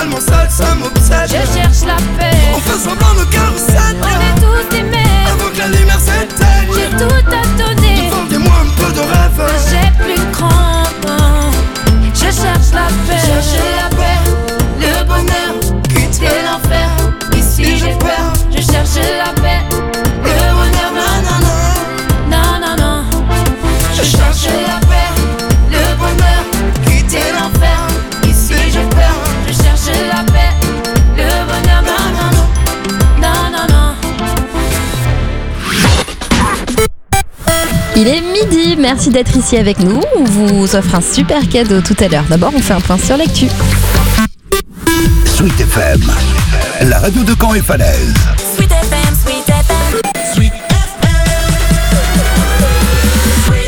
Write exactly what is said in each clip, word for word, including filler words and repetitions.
tellement seul, ça m'obsède. Je cherche la paix. On fait semblant, nos cœurs cèdent. On est tous aimés. Avant que la lumière s'éteigne. J'ai tout à donner. Vendez-moi un peu de rêve. J'ai plus grand. Je cherche la paix. Je cherche la paix. Le bonheur. Quitter l'enfer. Ici j'ai peur. Je cherche la paix. Le bonheur. Non, non, non. Non, non, non. Je cherche la paix. Le bonheur. Quitter l'enfer. Ici j'ai peur. Je cherche la paix. Le bonheur. Non, non, non. Non, non, non. Il est midi, merci d'être ici avec nous. On vous offre un super cadeau tout à l'heure. D'abord, on fait un point sur l'actu. Sweet F M, la radio de Caen et Falaise. Sweet F M, Sweet F M, Sweet F M, Sweet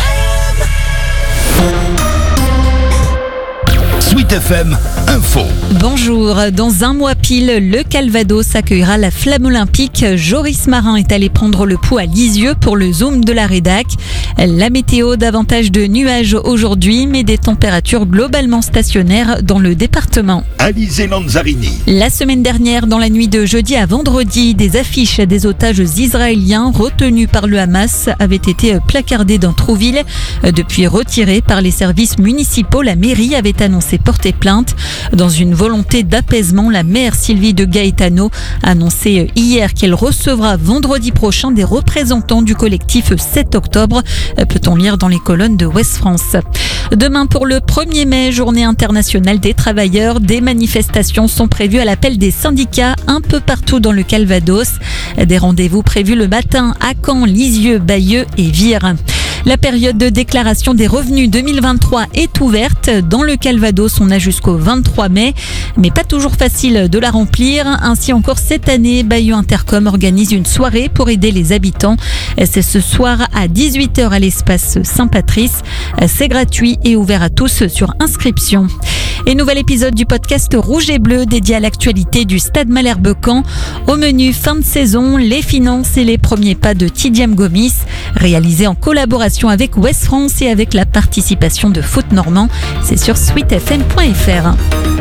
F M. Sweet F M Info. Bonjour, dans un mois pile, le Calvados accueillera la flamme olympique. Joris Marin est allé prendre le pouls à Lisieux pour le Zoom de la rédac. La météo, davantage de nuages aujourd'hui, mais des températures globalement stationnaires dans le département. Alizé Lanzarini. La semaine dernière, dans la nuit de jeudi à vendredi, des affiches des otages israéliens retenus par le Hamas avaient été placardées dans Trouville. Depuis retirées par les services municipaux, la mairie avait annoncé porter plainte. Dans une volonté d'apaisement, la maire Sylvie de Gaetano a annoncé hier qu'elle recevra vendredi prochain des représentants du collectif sept octobre, peut-on lire dans les colonnes de Ouest France. Demain, pour le premier mai, journée internationale des travailleurs, des manifestations sont prévues à l'appel des syndicats un peu partout dans le Calvados. Des rendez-vous prévus le matin à Caen, Lisieux, Bayeux et Vire. La période de déclaration des revenus deux mille vingt-trois est ouverte. Dans le Calvados, on a jusqu'au vingt-trois mai, mais pas toujours facile de la remplir. Ainsi encore cette année, Bayeux Intercom organise une soirée pour aider les habitants. C'est ce soir à dix-huit heures à l'espace Saint-Patrice. C'est gratuit et ouvert à tous sur inscription. Et nouvel épisode du podcast Rouge et Bleu dédié à l'actualité du Stade Malherbe-Caen. Au menu fin de saison, les finances et les premiers pas de Tidiam Gomis, réalisé en collaboration avec Ouest France et avec la participation de Foot Normand. C'est sur sweet f m point f r.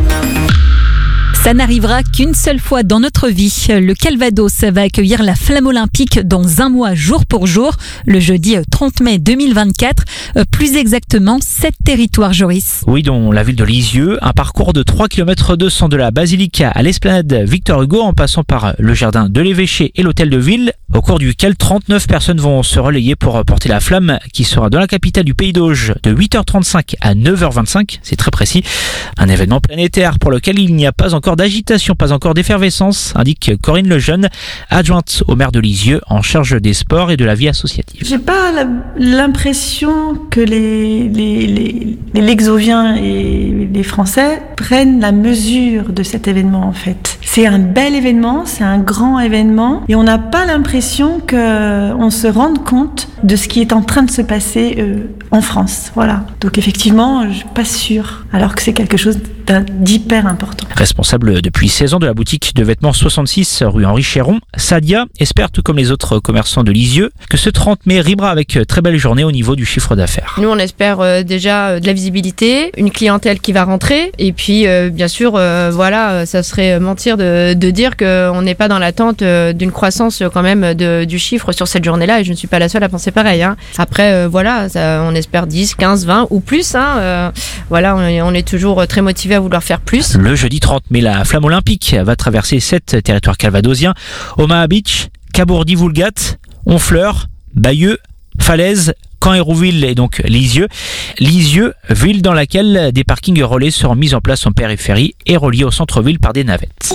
Ça n'arrivera qu'une seule fois dans notre vie. Le Calvados va accueillir la flamme olympique dans un mois jour pour jour, le jeudi trente mai deux mille vingt-quatre. Plus exactement, sept territoires, Joris. Oui, dont la ville de Lisieux, un parcours de trois virgule deux kilomètres de la basilique à l'esplanade Victor Hugo en passant par le jardin de l'évêché et l'hôtel de ville, au cours duquel trente-neuf personnes vont se relayer pour porter la flamme qui sera dans la capitale du Pays d'Auge de huit heures trente-cinq à neuf heures vingt-cinq. C'est très précis. Un événement planétaire pour lequel il n'y a pas encore d'agitation, pas encore d'effervescence, indique Corinne Lejeune, adjointe au maire de Lisieux en charge des sports et de la vie associative. J'ai pas l'impression que les, les, les, les Lexoviens et les Français prennent la mesure de cet événement en fait. C'est un bel événement, c'est un grand événement et on n'a pas l'impression qu'on se rende compte de ce qui est en train de se passer euh, en France. Voilà. Donc effectivement, je suis pas sûre, alors que c'est quelque chose d'hyper important. Responsable depuis seize ans de la boutique de vêtements soixante-six rue Henri Chéron, Sadia espère, tout comme les autres commerçants de Lisieux, que ce trente mai rimera avec très belle journée au niveau du chiffre d'affaires. Nous, on espère euh, déjà euh, de la visibilité, une clientèle qui va rentrer, et puis euh, bien sûr, euh, voilà, ça serait mentir de, de dire qu'on n'est pas dans l'attente euh, d'une croissance euh, quand même de, du chiffre sur cette journée-là, et je ne suis pas la seule à penser pareil. Hein. Après, euh, voilà, ça, on espère dix, quinze, vingt ou plus. Hein, euh, voilà, on est, on est toujours très motivé à vouloir faire plus. Le jeudi trente mai, la flamme olympique va traverser sept territoires calvadosiens: Omaha Beach, Cabourdy-Voulgate, Honfleur, Bayeux, Falaise, Caen-Hérouville et donc Lisieux. Lisieux, ville dans laquelle des parkings relais seront mis en place en périphérie et reliés au centre-ville par des navettes.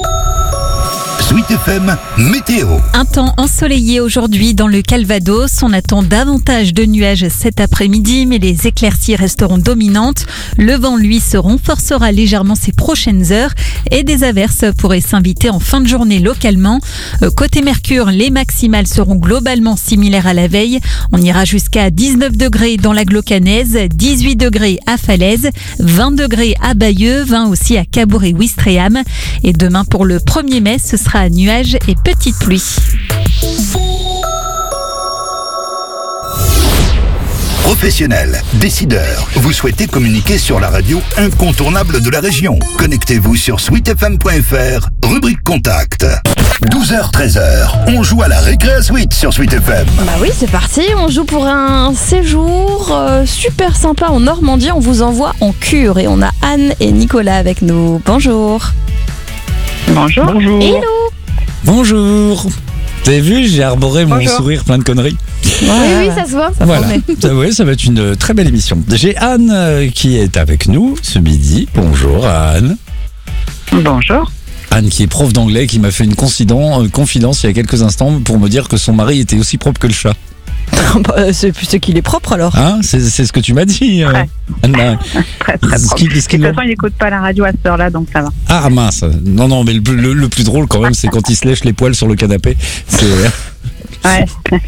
Sweet F M Météo. Un temps ensoleillé aujourd'hui dans le Calvados. On attend davantage de nuages cet après-midi, mais les éclaircies resteront dominantes. Le vent, lui, se renforcera légèrement ces prochaines heures et des averses pourraient s'inviter en fin de journée localement. Côté Mercure, les maximales seront globalement similaires à la veille. On ira jusqu'à dix-neuf degrés dans l'agglo-canaise, dix-huit degrés à Falaise, vingt degrés à Bayeux, vingt aussi à Cabourg et Ouistreham. Et demain, pour le premier mai, ce sera à nuages et petites pluies. Professionnels, décideurs, vous souhaitez communiquer sur la radio incontournable de la région. Connectez-vous sur sweet f m point f r, rubrique contact. douze heures treize heures, on joue à la récré à Sweet sur Sweet F M. Bah oui, c'est parti. On joue pour un séjour euh, super sympa en Normandie. On vous envoie en cure et on a Anne et Nicolas avec nous. Bonjour. Bonjour. Bonjour. Hello. Bonjour. Vous avez vu, j'ai arboré mon Bonjour. sourire plein de conneries. Ouais, Oui, oui, ouais. ça se voit. Ça Voilà. promet. Ça, ouais, ça va être une très belle émission. J'ai Anne euh, qui est avec nous ce midi. Bonjour Anne. Bonjour. Anne qui est prof d'anglais, qui m'a fait une confidence, euh, confidence il y a quelques instants pour me dire que son mari était aussi propre que le chat. Bah, c'est c'est qu'il est propre alors. Hein, c'est, c'est ce que tu m'as dit. euh, Ouais. Anne. Très très Ce propre. qui- ce De qui toute l'ont- façon, il n'écoute pas la radio à cette heure-là, donc ça va. Ah mince. Non, non, mais le, plus- le- le plus drôle quand même, c'est quand il se lèche les poils sur le canapé. C'est... Ouais.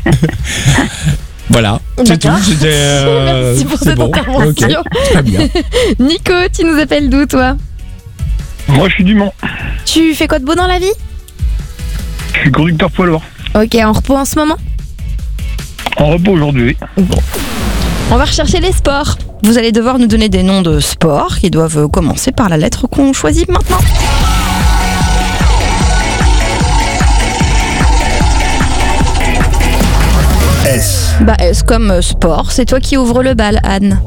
Voilà, c'est tout. D'accord. C'était, euh, Merci pour c'est cette bon. intervention. Ok, très bien. Nico, tu nous appelles d'où toi? Moi, je suis du Mans. Tu fais quoi de beau dans la vie? Je suis conducteur poids lourd. Ok, en repos en ce moment? En repos aujourd'hui. On va rechercher les sports. Vous allez devoir nous donner des noms de sports qui doivent commencer par la lettre qu'on choisit maintenant. S. Bah, S comme euh, sport, c'est toi qui ouvres le bal, Anne.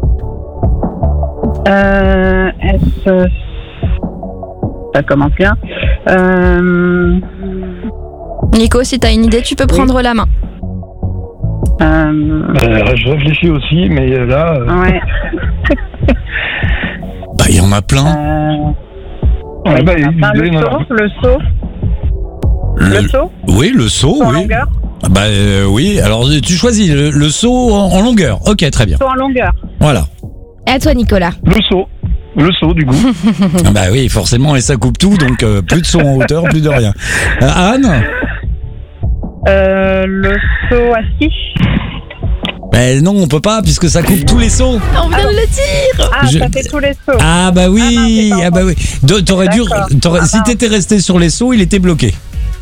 Euh, est-ce... euh, Ça commence bien. Euh, Nico, si t'as une idée, tu peux prendre la main. euh, Euh, je réfléchis aussi, mais là. euh, ouais. Bah, il y en a plein. Euh, ouais, bah, enfin, désolé, le non, saut, non. le saut, le saut, Oui, le saut, saut en oui. longueur, Bah euh, oui, alors tu choisis le, le saut en, en longueur. Ok, très bien. saut en longueur. Voilà. Et à toi, Nicolas. Le saut. Le saut, du coup. Ah bah oui, forcément, et ça coupe tout, donc euh, plus de saut en hauteur, plus de rien. Euh, Anne Euh, le saut à ski. Ben non, on peut pas, puisque ça coupe tous les sauts. On vient de le dire. Ah, Je- ça fait tous les sauts. Ah bah oui, Ah non, j'ai pas ah bah oui. Do- T'aurais dû, D'accord. t'aurais- Ah si non. t'étais resté sur les sauts, il était bloqué.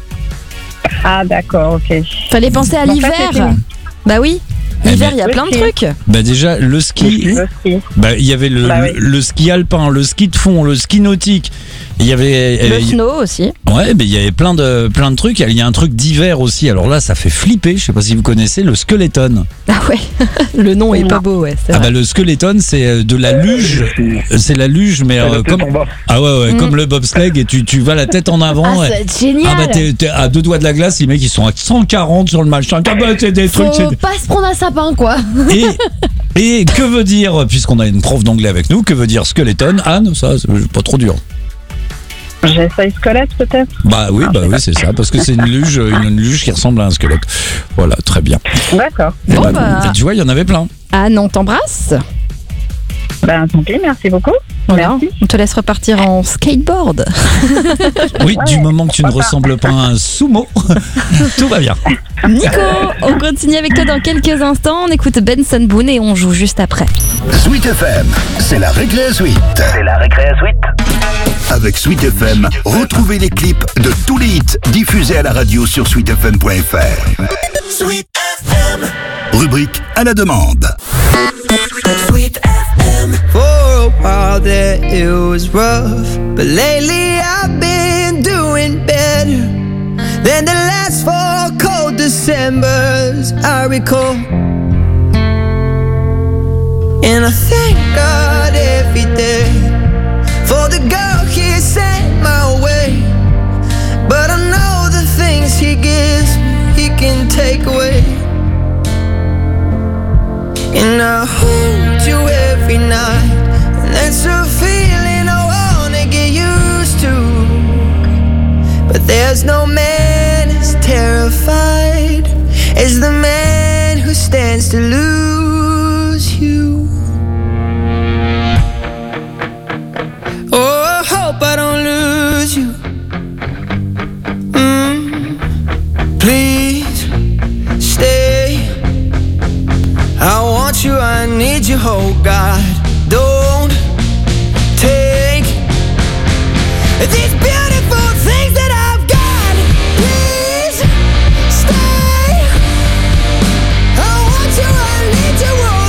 Ah, d'accord, ok. Fallait penser à Donc, ça, l'hiver. c'est fini. Bah oui. Eh L'hiver, ben- il y a Le plein de ski. trucs. Bah déjà, le ski, Le ski. bah il y avait le, Bah oui. le, le ski alpin, le ski de fond, le ski nautique. Il y avait, Le euh, snow aussi. ouais, mais il y avait plein de plein de trucs. Il y a un truc d'hiver aussi. Alors là, ça fait flipper. Je sais pas si vous connaissez le skeleton. Ah ouais. Le nom est Non. pas beau, ouais. C'est Ah vrai. bah le skeleton, c'est euh, de la luge. C'est la luge, mais La euh, tête comme en bas. ah ouais, ouais Mm. comme le bobsleigh et tu tu vas la tête en avant. Ah, ça ouais. va être génial. Ah bah t'es, t'es à deux doigts de la glace, les mecs ils sont à cent quarante sur le machin. Ah bah c'est des trucs. c'est Faut des- pas se prendre un sapin, quoi. Et, et que veut dire, puisqu'on a une prof d'anglais avec nous, que veut dire skeleton? Anne, ça c'est pas trop dur. J'essaye squelette, peut-être. Bah oui, bah oui c'est ça, parce que c'est une luge, une, une luge qui ressemble à un squelette. Voilà, très bien. D'accord. Et Bon, bah, bah. tu vois, il y en avait plein. Anne, on t'embrasse. Ben, tant pis, merci beaucoup. Voilà. Merci. On te laisse repartir en skateboard. Oui, Ouais, du moment que tu ne pourquoi pas. ressembles pas à un sumo, tout va bien. Nico, on continue avec toi dans quelques instants. On écoute Benson Boone et on joue juste après. Sweet F M, c'est la récré à Sweet. C'est la récré à Sweet. Avec Sweet F M, retrouvez les clips de tous les hits diffusés à la radio sur sweet f m point f r. Sweet F M. Rubrique à la demande. Sweet F M. For a while there it was rough, but lately I've been doing better than the last four cold Decembers I recall. And I thank God every day for the girl he sent my way. But I know the things he gives me, he can take away. And I hold you every night, and that's a feeling I wanna get used to. But there's no man as terrified as the man who stands to lose you. Oh, I hope I don't lose you. Mm, please stay. I want you, I need you, oh God. Don't take these beautiful things that I've got. Please stay. I want you, I need you, oh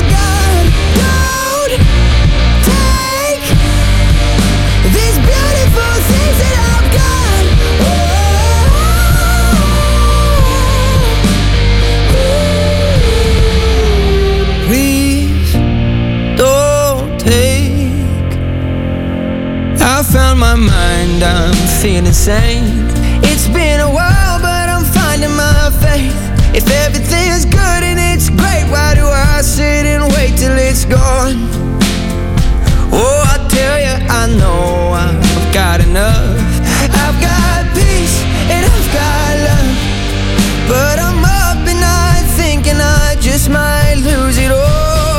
I found my mind, I'm feeling sane. It's been a while, but I'm finding my faith. If everything's good and it's great, why do I sit and wait till it's gone? Oh, I tell you, I know I've got enough. I've got peace and I've got love, but I'm up and I'm thinking I just might lose it all.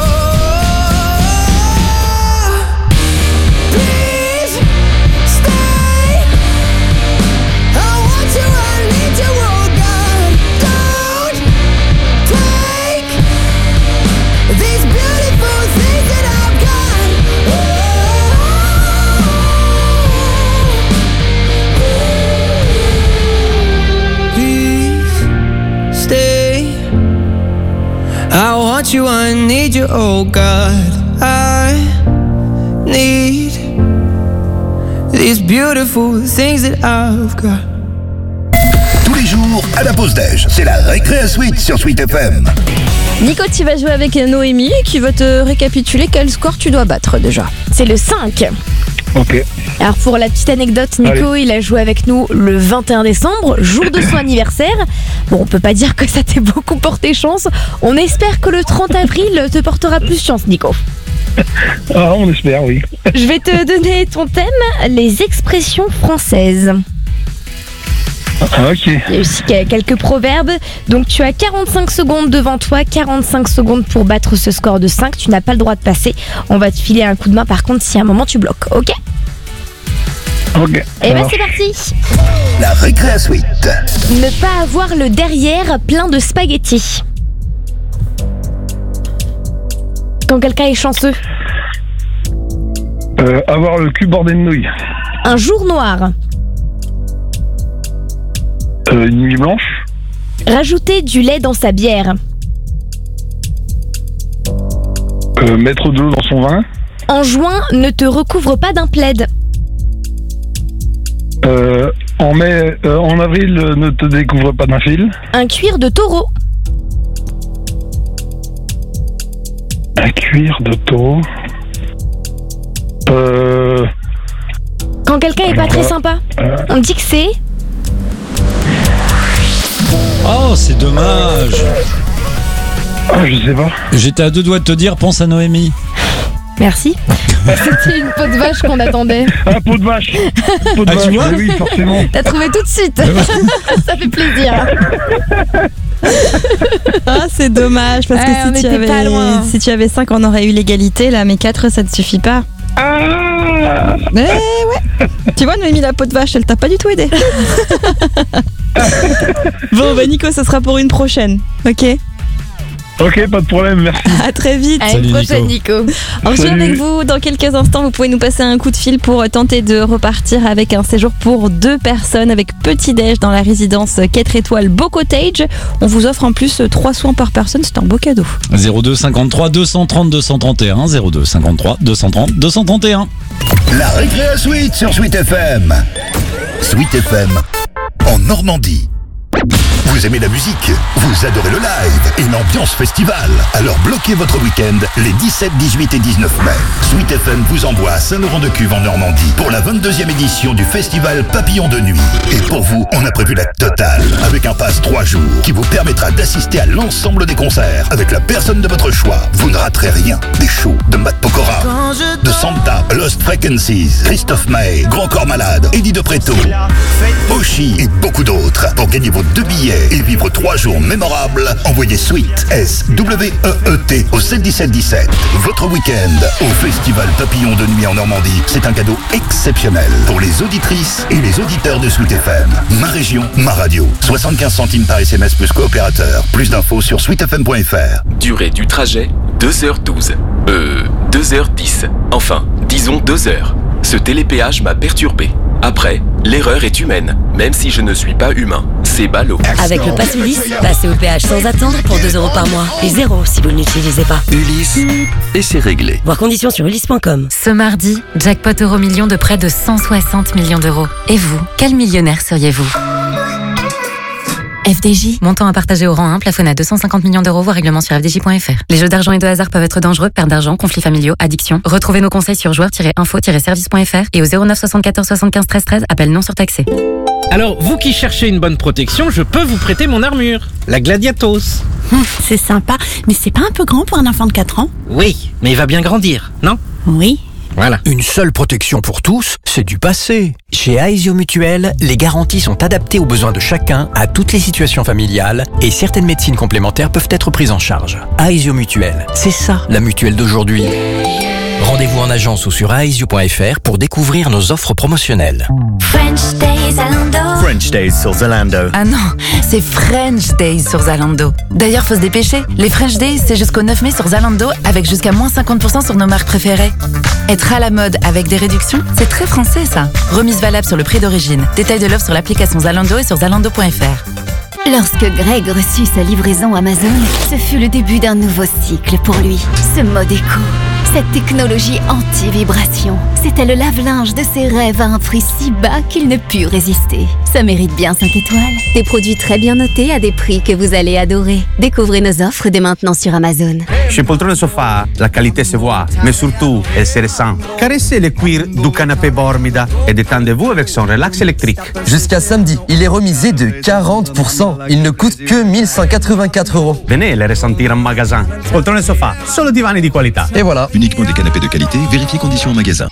Please stay. I want you, I need you, oh God. Don't take these beautiful things that I've got. Please stay. I want you, I need you, oh God. I need these beautiful things that I've got. Tous les jours, à la pause déj, c'est la Récréa Suite sur Sweet F M. Nico, tu vas jouer avec Noémie qui va te récapituler quel score tu dois battre déjà. C'est le cinq. Ok. Alors pour la petite anecdote, Nico, Allez. il a joué avec nous le vingt et un décembre, jour de son anniversaire. Bon, on peut pas dire que ça t'ait beaucoup porté chance. On espère que le trente avril te portera plus chance, Nico. Ah, on espère, oui. Je vais te donner ton thème, les expressions françaises. Ah, ok. Il y a aussi quelques proverbes. Donc tu as quarante-cinq secondes devant toi, quarante-cinq secondes pour battre ce score de cinq. Tu n'as pas le droit de passer. On va te filer un coup de main par contre si à un moment tu bloques, ok? Ok. Et ben c'est parti. La Récréa Suite. Ne pas avoir le derrière plein de spaghettis. Quand quelqu'un est chanceux. Euh, avoir le cul bordé de nouilles. Un jour noir. Euh, une nuit blanche. Rajouter du lait dans sa bière. Euh, mettre de l'eau dans son vin. En juin, ne te recouvre pas d'un plaid. Euh, en mai, euh, en avril, euh, ne te découvre pas d'un fil. Un cuir de taureau. Un cuir de taureau. Euh, Quand quelqu'un est pas très sympa. euh, On dit que c'est... Oh, c'est dommage. ah, je sais pas. J'étais à deux doigts de te dire, pense à Noémie. Merci. C'était une peau de vache qu'on attendait. Ah, peau de vache. Peau de Ah, tu vache, vois mais oui, forcément. T'as trouvé tout de suite. Ça fait plaisir. Ah, c'est dommage parce Ouais, que on si tu, était pas avais, loin. si tu avais cinq, on aurait eu l'égalité. Là, mais quatre, ça ne suffit pas. Ah, Eh ouais. Tu vois, Noémie, la peau de vache, elle t'a pas du tout aidé. Bon, bah Nico, ça sera pour une prochaine. Ok. ok, pas de problème, merci. À très vite. À Salut, une prochaine, Nico. On revient Salut. avec vous dans quelques instants. Vous pouvez nous passer un coup de fil pour tenter de repartir avec un séjour pour deux personnes avec petit-déj dans la résidence quatre étoiles Beau Cottage. On vous offre en plus trois soins par personne. C'est un beau cadeau. zéro deux cinquante-trois deux cent trente deux cent trente et un. zéro deux cinquante-trois deux cent trente deux cent trente et un. La Récréa Suite sur Sweet F M. Sweet F M en Normandie. Vous aimez la musique, vous adorez le live et l'ambiance festival. Alors bloquez votre week-end les dix-sept, dix-huit et dix-neuf mai. Sweet F M vous envoie à Saint-Laurent-de-Cuve en Normandie pour la vingt-deuxième édition du festival Papillon de Nuit. Et pour vous, on a prévu la totale avec un pass trois jours qui vous permettra d'assister à l'ensemble des concerts avec la personne de votre choix. Vous ne raterez rien. Des shows de Matt Pokora, de Santa, Lost Frequencies, Christophe Maé, Grand Corps Malade, Eddie De Preto, Oshi et beaucoup d'autres. Pour gagner vos deux billets et vivre trois jours mémorables, envoyez Sweet S W E E T au sept dix-sept dix-sept. Votre week-end au Festival Papillon de Nuit en Normandie, c'est un cadeau exceptionnel pour les auditrices et les auditeurs de Sweet F M. Ma région, ma radio. soixante-quinze centimes par S M S plus coopérateur. Plus d'infos sur sweet f m point f r. Durée du trajet, deux heures douze. Euh, deux heures dix. Enfin, disons deux heures. Ce télépéage m'a perturbé. Après, l'erreur est humaine, même si je ne suis pas humain. C'est ballot. Avec le Pass Ulysse, passez au péage sans attendre pour deux euros par mois. Et zéro si vous ne l'utilisez pas. Ulysse, et c'est réglé. Voir conditions sur ulysse point com. Ce mardi, jackpot euro million de près de cent soixante millions d'euros. Et vous, quel millionnaire seriez-vous ? F D J. Montant à partager au rang un, plafonné à deux cent cinquante millions d'euros, voire règlement sur f d j point f r. Les jeux d'argent et de hasard peuvent être dangereux, perte d'argent, conflits familiaux, addiction. Retrouvez nos conseils sur joueurs tiret info tiret service point f r et au zéro neuf soixante-quatorze soixante-quinze treize treize, appel non surtaxé. Alors, vous qui cherchez une bonne protection, je peux vous prêter mon armure, la Gladiatos. Hum, c'est sympa, mais c'est pas un peu grand pour un enfant de quatre ans? Oui, mais il va bien grandir, non? Oui. Voilà. Une seule protection pour tous, c'est du passé. Chez Aesio Mutuel, les garanties sont adaptées aux besoins de chacun, à toutes les situations familiales, et certaines médecines complémentaires peuvent être prises en charge. Aesio Mutuel, c'est ça la mutuelle d'aujourd'hui. Rendez-vous en agence ou sur aesio point f r pour découvrir nos offres promotionnelles. French Days Zalando. French Days sur Zalando. Ah non, c'est French Days sur Zalando. D'ailleurs, faut se dépêcher. Les French Days, c'est jusqu'au neuf mai sur Zalando, avec jusqu'à moins cinquante pour cent sur nos marques préférées. Être à la mode avec des réductions, c'est très français ça. Remise valable sur le prix d'origine. Détail de l'offre sur l'application Zalando et sur zalando point f r. Lorsque Greg reçut sa livraison Amazon, ce fut le début d'un nouveau cycle pour lui. Ce mode éco, cette technologie anti-vibration, c'était le lave-linge de ses rêves à un prix si bas qu'il ne put résister. Ça mérite bien cinq étoiles. Des produits très bien notés à des prix que vous allez adorer. Découvrez nos offres dès maintenant sur Amazon. Chez Poltrone Sofa, la qualité se voit, mais surtout, elle se ressent. Caressez le cuir du canapé Bormida et détendez-vous avec son relax électrique. Jusqu'à samedi, il est remisé de quarante pour cent. Il ne coûte que mille cent quatre-vingt-quatre euros. Venez le ressentir en magasin. Poltrone Sofa, solo divani di qualità. Et voilà. Uniquement des canapés de qualité, vérifiez conditions en magasin.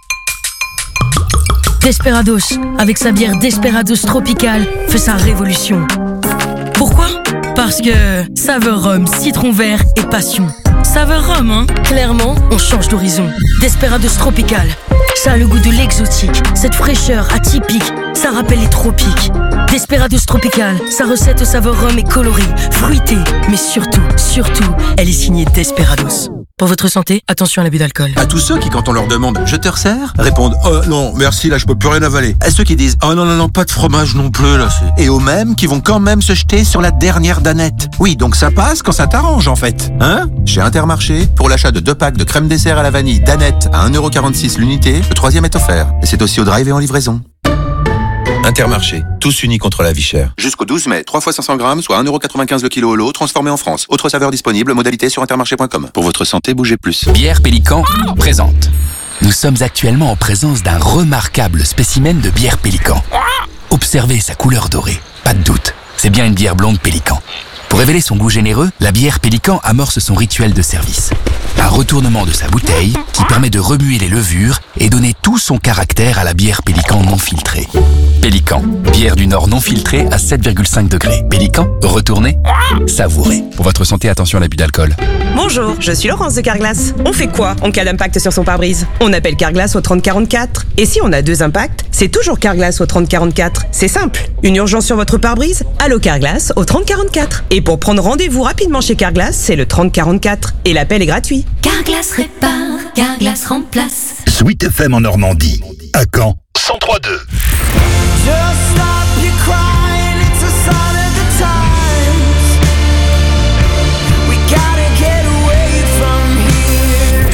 Desperados, avec sa bière Desperados Tropical, fait sa révolution. Pourquoi? Parce que saveur rhum, citron vert et passion. Saveur rhum, hein? Clairement, on change d'horizon. Desperados Tropical, ça a le goût de l'exotique, cette fraîcheur atypique, ça rappelle les tropiques. Desperados Tropical, sa recette au saveur rhum est colorée, fruitée, mais surtout, surtout, elle est signée Desperados. Pour votre santé, attention à l'abus d'alcool. À tous ceux qui, quand on leur demande « je te resserre ?» répondent « oh non, merci, là je peux plus rien avaler ». À ceux qui disent « oh non, non, non, pas de fromage non plus, là c'est... » Et aux mêmes qui vont quand même se jeter sur la dernière danette. Oui, donc ça passe quand ça t'arrange en fait. Hein? Chez Intermarché, pour l'achat de deux packs de crème dessert à la vanille danette à un euro quarante-six l'unité, le troisième est offert. Et c'est aussi au drive et en livraison. Intermarché, tous unis contre la vie chère. Jusqu'au douze mai, trois fois cinq cents grammes, soit un euro quatre-vingt-quinze le kilo au lot, transformé en France. Autre saveur disponible, modalité sur intermarché point com. Pour votre santé, bougez plus. Bière Pélican présente. Nous sommes actuellement en présence d'un remarquable spécimen de bière Pélican. Observez sa couleur dorée. Pas de doute, c'est bien une bière blonde Pélican. Pour révéler son goût généreux, la bière Pélican amorce son rituel de service. Un retournement de sa bouteille qui permet de remuer les levures et donner tout son caractère à la bière Pélican non filtrée. Pélican, bière du Nord non filtrée à sept virgule cinq degrés. Pélican, retournez, savourez. Pour votre santé, attention à l'abus d'alcool. Bonjour, je suis Laurence de Carglass. On fait quoi en cas d'impact sur son pare-brise? On appelle Carglass au trente quarante-quatre. Et si on a deux impacts, c'est toujours Carglass au trente quarante-quatre. C'est simple. Une urgence sur votre pare-brise? Allô Carglass au trente quarante-quatre. Et pour prendre rendez-vous rapidement chez Carglass, c'est le trente quarante-quatre. Et l'appel est gratuit. Carglass répare, Carglass remplace. Sweet F M en Normandie. À Caen, cent trois virgule deux. Just stop your crying, it's a sign of the times. We gotta get away from here.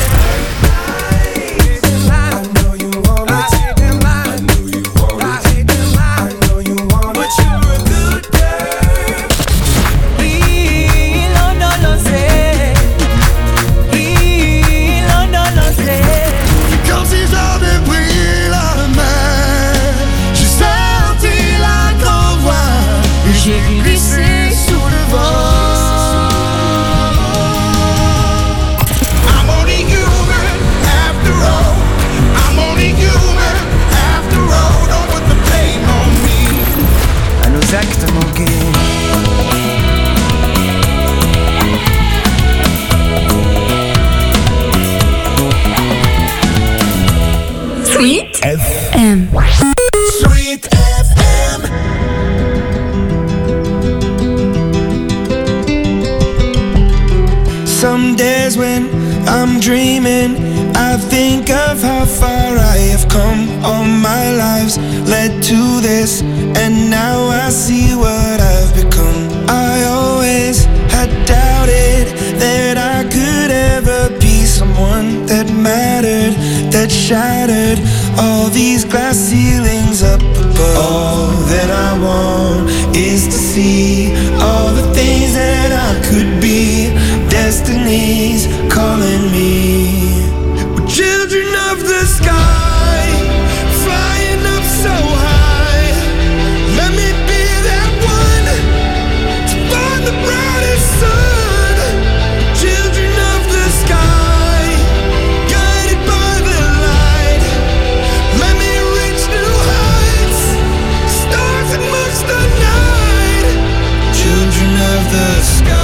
I know you want it. I know you want it. I know you want it. But you're a good girl. Y no, no lo sé. Y no, no lo sé. Comme si j'avais pris la main. J'ai glissé sous le vent. I'm only human after all. I'm only human after all. Don't put the blame on me. À nos actes manqués. Sweet F M. Sweet F M. Some days when I'm dreaming, I think of how far I have come. All my lives led to this, and now I see what I've become. I always had doubted that I could ever be someone that mattered, that shattered all these glass ceilings up above. All that I want is to see all the things that I could be. Destiny's calling me. We're children of the sky, flying up so high. Let me be that one to find the brightest sun. Children of the sky, guided by the light. Let me reach new heights, stars amongst the night. Children of the sky.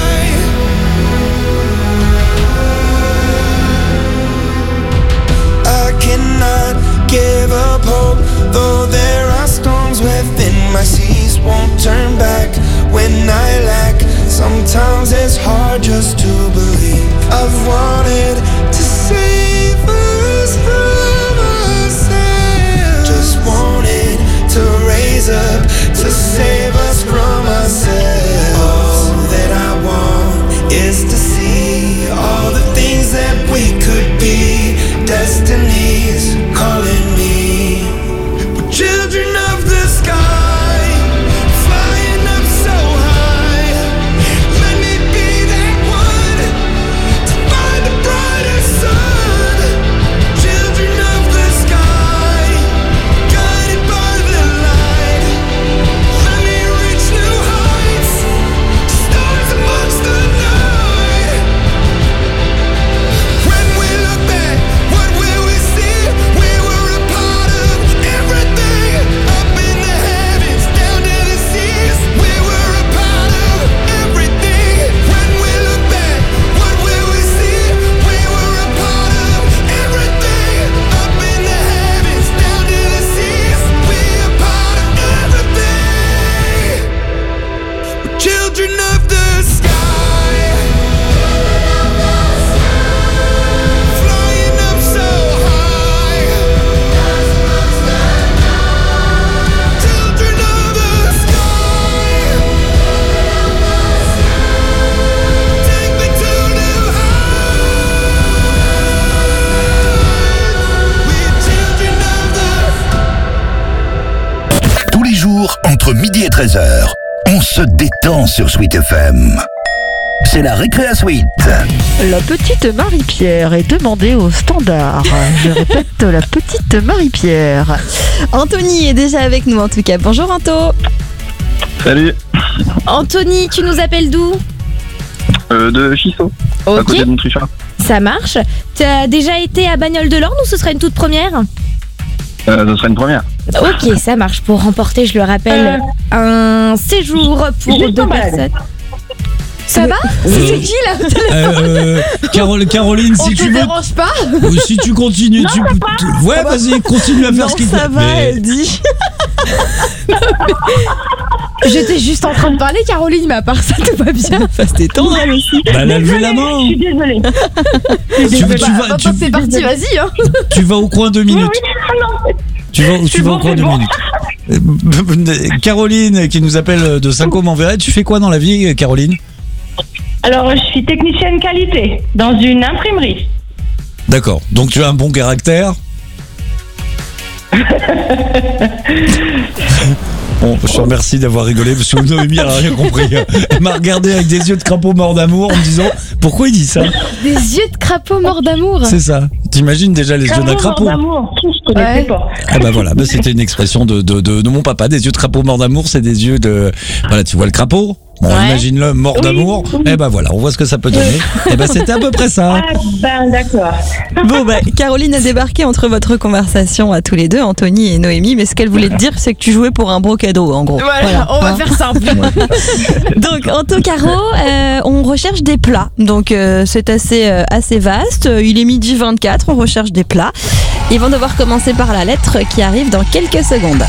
Cannot give up hope, though there are storms within. My seas won't turn back when I lack. Sometimes it's hard just to believe. I've wanted to save us from ourselves. Just wanted to raise up to save us from ourselves. All that I want is to see all the things that we could be. Destiny's calling me. We're children of the sky, flying up so high. Let me be that one to find the brightest sun. Children of the sky, guided by the light. Let me reach new heights, stars amongst the night. When we look back, what will we see? We were a part of everything. Up in the heavens, down to the seas. We were a part of everything. When we look back, what will we see? We were a part of everything. Up in the heavens, down to the seas. We a part of everything. We're children of the sky. Flying up so high. Children of the sky. Take me to new heights. We're children of the. Tous les jours, entre midi et treize heures, on se détend sur Sweet F M. C'est la Récréa Suite. La petite Marie-Pierre est demandée au standard. Je répète, la petite Marie-Pierre. Anthony est déjà avec nous en tout cas. Bonjour Anto. Salut. Anthony, tu nous appelles d'où? Euh, de Chisso, à Ok. côté de Montrichard. Ça marche. T'as déjà été à Bagnoles de l'Orne ou ce serait une toute première? Euh, ce serait une première. Ok, ça marche. Pour remporter, je le rappelle, un séjour pour Juste deux en balade. personnes. Ça va? Euh, C'est qui là? Euh, Carole, Caroline, On si te tu veux. dérange pas? Ou si tu continues, tu peux. Ouais, vas-y, continue à faire Non, ce qu'il ça faut. va, Mais- elle dit. J'étais juste en train de parler, Caroline, mais à part ça, tout va bien. C'était tendre elle aussi. Bah, elle a levé la main. Je suis désolée. Tu- tu Bah, vas- bah, tu- c'est parti, vas-y. Hein. Tu vas au coin deux minutes. Tu vas, tu C'est vas bon, au coin c'est deux bon. minutes. Euh, Caroline, qui nous appelle de Saint-Côme-en-Verret, tu fais quoi dans la vie, Caroline? Alors, je suis technicienne qualité dans une imprimerie. D'accord. Donc tu as un bon caractère. Bon, je te remercie d'avoir rigolé parce que Noémie elle a rien compris. Elle m'a regardé avec des yeux de crapaud mort d'amour en me disant pourquoi il dit ça. Des yeux de crapaud mort d'amour. C'est ça. T'imagines déjà les yeux d'un crapaud. d'amour, je connaissais Ouais. pas. Ah bah voilà, bah c'était une expression de, de, de, de mon papa. Des yeux de crapaud mort d'amour, c'est des yeux de... Voilà, tu vois le crapaud. Bon, Ouais. imagine-le mort Oui, d'amour. oui. Eh ben voilà, on voit ce que ça peut donner. Eh ben c'était à peu près ça. Ah ben d'accord. Bon bah Caroline a débarqué entre votre conversation à tous les deux, Anthony et Noémie, mais ce qu'elle voulait te dire c'est que tu jouais pour un brocado en gros. Voilà, on va faire simple. Donc Anto Caro, euh, on recherche des plats, donc euh, c'est assez, euh, assez vaste. Il est midi vingt-quatre, on recherche des plats. Ils vont devoir commencer par la lettre qui arrive dans quelques secondes.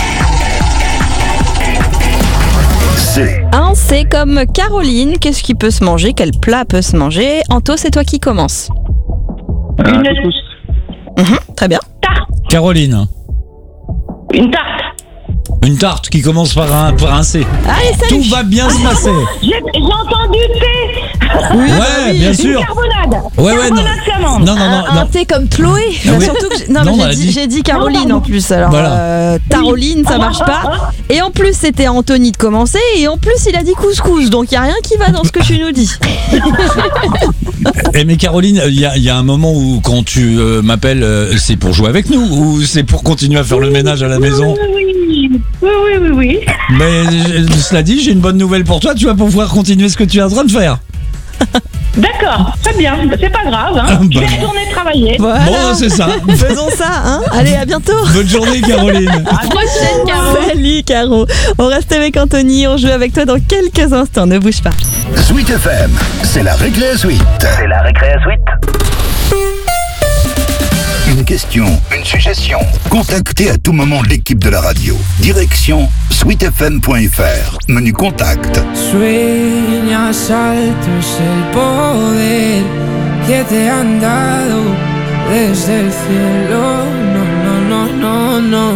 C'est Un C comme Caroline, qu'est-ce qui peut se manger? Quel plat peut se manger? Anto, c'est toi qui commence. Une Mhm, très bien. Caroline. Une tarte. Une tarte qui commence par un, par un C. Allez, salut. Tout va bien se passer. J'ai j'ai entendu thé. Oui, Ouais, bah oui. bien Une sûr. carbonade. Ouais, ouais, non. Carbonade flamande. Non, non, non. Un, un non. thé comme Chloé. Ah Bah, oui. surtout que j'ai- non, Non, mais on a j'ai dit, dit- j'ai dit Caroline Non, en plus. Alors, Voilà. euh, Taroline, ça marche pas. Et en plus, c'était à Anthony de commencer. Et en plus, il a dit couscous. Donc, il y a rien qui va dans ce que tu nous dis. Eh mais Caroline, il y, a- il y a un moment où quand tu euh, m'appelles, euh, c'est pour jouer avec nous ou c'est pour continuer à faire le ménage à la maison? Oui, oui, oui, oui, oui, oui. Mais euh, cela dit, j'ai une bonne nouvelle pour toi, tu vas pouvoir continuer ce que tu es en train de faire. D'accord, très bien. Bah, c'est pas grave. Hein. Ah, Je vais bah. retourner travailler. Voilà. Bon, c'est ça. Faisons ça, hein. Allez, à bientôt. Bonne journée Caroline. À la prochaine, Caro. Salut, Caro. On reste avec Anthony. On joue avec toi dans quelques instants. Ne bouge pas. Sweet F M, c'est la récré à Sweet. C'est la récré à Sweet. Une question, une suggestion. Contactez à tout moment l'équipe de la radio. Direction sweet f m point f r. Menu contact. Sueñas alto es el poder que te han dado desde el cielo. No, no, no, no, no.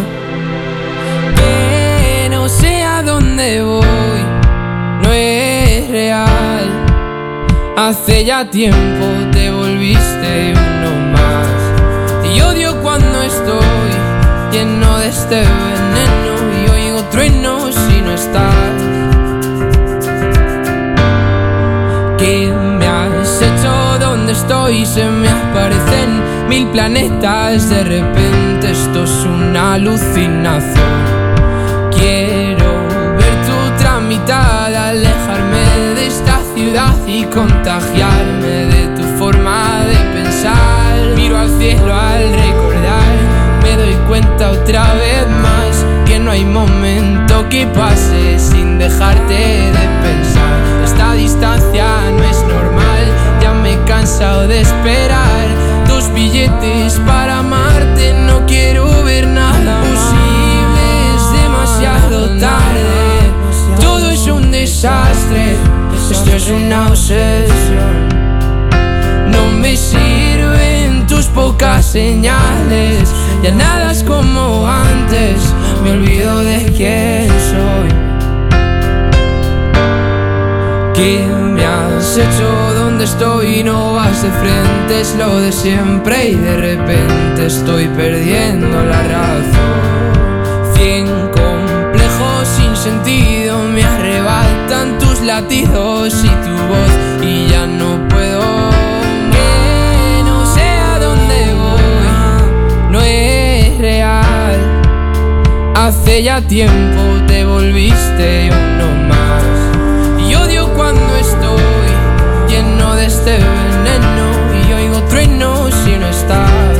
Que no sé a dónde voy, no es real. Hace ya tiempo te volviste uno más. Y odio cuando estoy lleno de este veneno y oigo truenos si no estás. ¿Qué me has hecho? ¿Dónde estoy? Se me aparecen mil planetas. De repente esto es una alucinación. Quiero ver tu tramitada, alejarme de esta ciudad y contagiarme de tu forma de pensar. Miro al cielo al recordar, me doy cuenta otra vez más que no hay momento que pase sin dejarte de pensar. Esta distancia no es normal, ya me he cansado de esperar tus billetes para amarte. No quiero ver nada posible, es demasiado tarde. Todo es un desastre, esto es una obsesión. No me sirven tus pocas señales, ya nada es como antes, me olvido de quién soy. ¿Qué me has hecho? ¿Dónde estoy? No vas de frente, es lo de siempre y de repente estoy perdiendo la razón. Cien complejos sin sentido me arrebatan tus latidos y tu voz y ya no puedo. Que no sé a dónde voy, no es real. Hace ya tiempo te volviste uno más. Y odio cuando estoy lleno de este veneno y oigo truenos si no estás.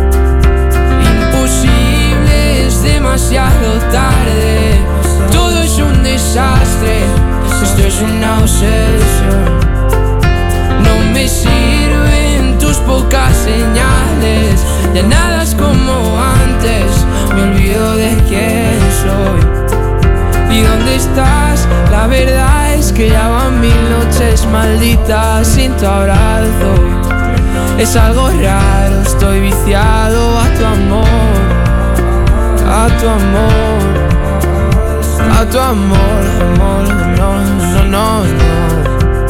Imposible, es demasiado tarde. Todo es un desastre, esto es una obsesión. No me sirven tus pocas señales, ya nada es como antes, me olvido de quién soy. ¿Y dónde estás? La verdad es que ya van mil noches malditas sin tu abrazo. Es algo raro, estoy viciado a tu amor, a tu amor, a tu amor, amor, no, no, no, no.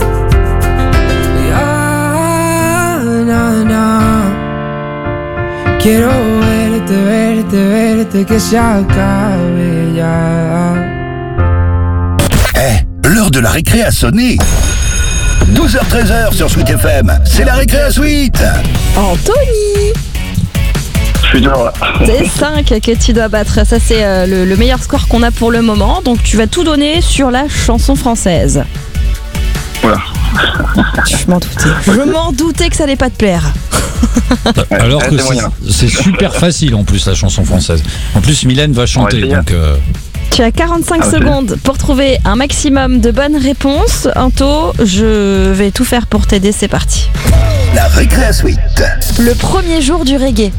Ya, na, na. Quiero verte, verte, verte, que se acabe ya. Eh, l'heure de la récré a sonné. douze heures treize sur Sweet F M, c'est la récré à Sweet. Anthony, Je suis toujours là. c'est cinq que tu dois battre. Ça, c'est euh, le, le meilleur score qu'on a pour le moment. Donc, tu vas tout donner sur la chanson française. Voilà. Je m'en doutais. Je m'en doutais que ça allait pas te plaire. Alors que c'est c'est moyen. c'est super facile en plus la chanson française. En plus Mylène va chanter Ouais, c'est donc euh, Tu as quarante-cinq Ah, ok. secondes pour trouver un maximum de bonnes réponses. Anto, je vais tout faire pour t'aider. C'est parti. La récré à Sweet. Le premier jour du reggae.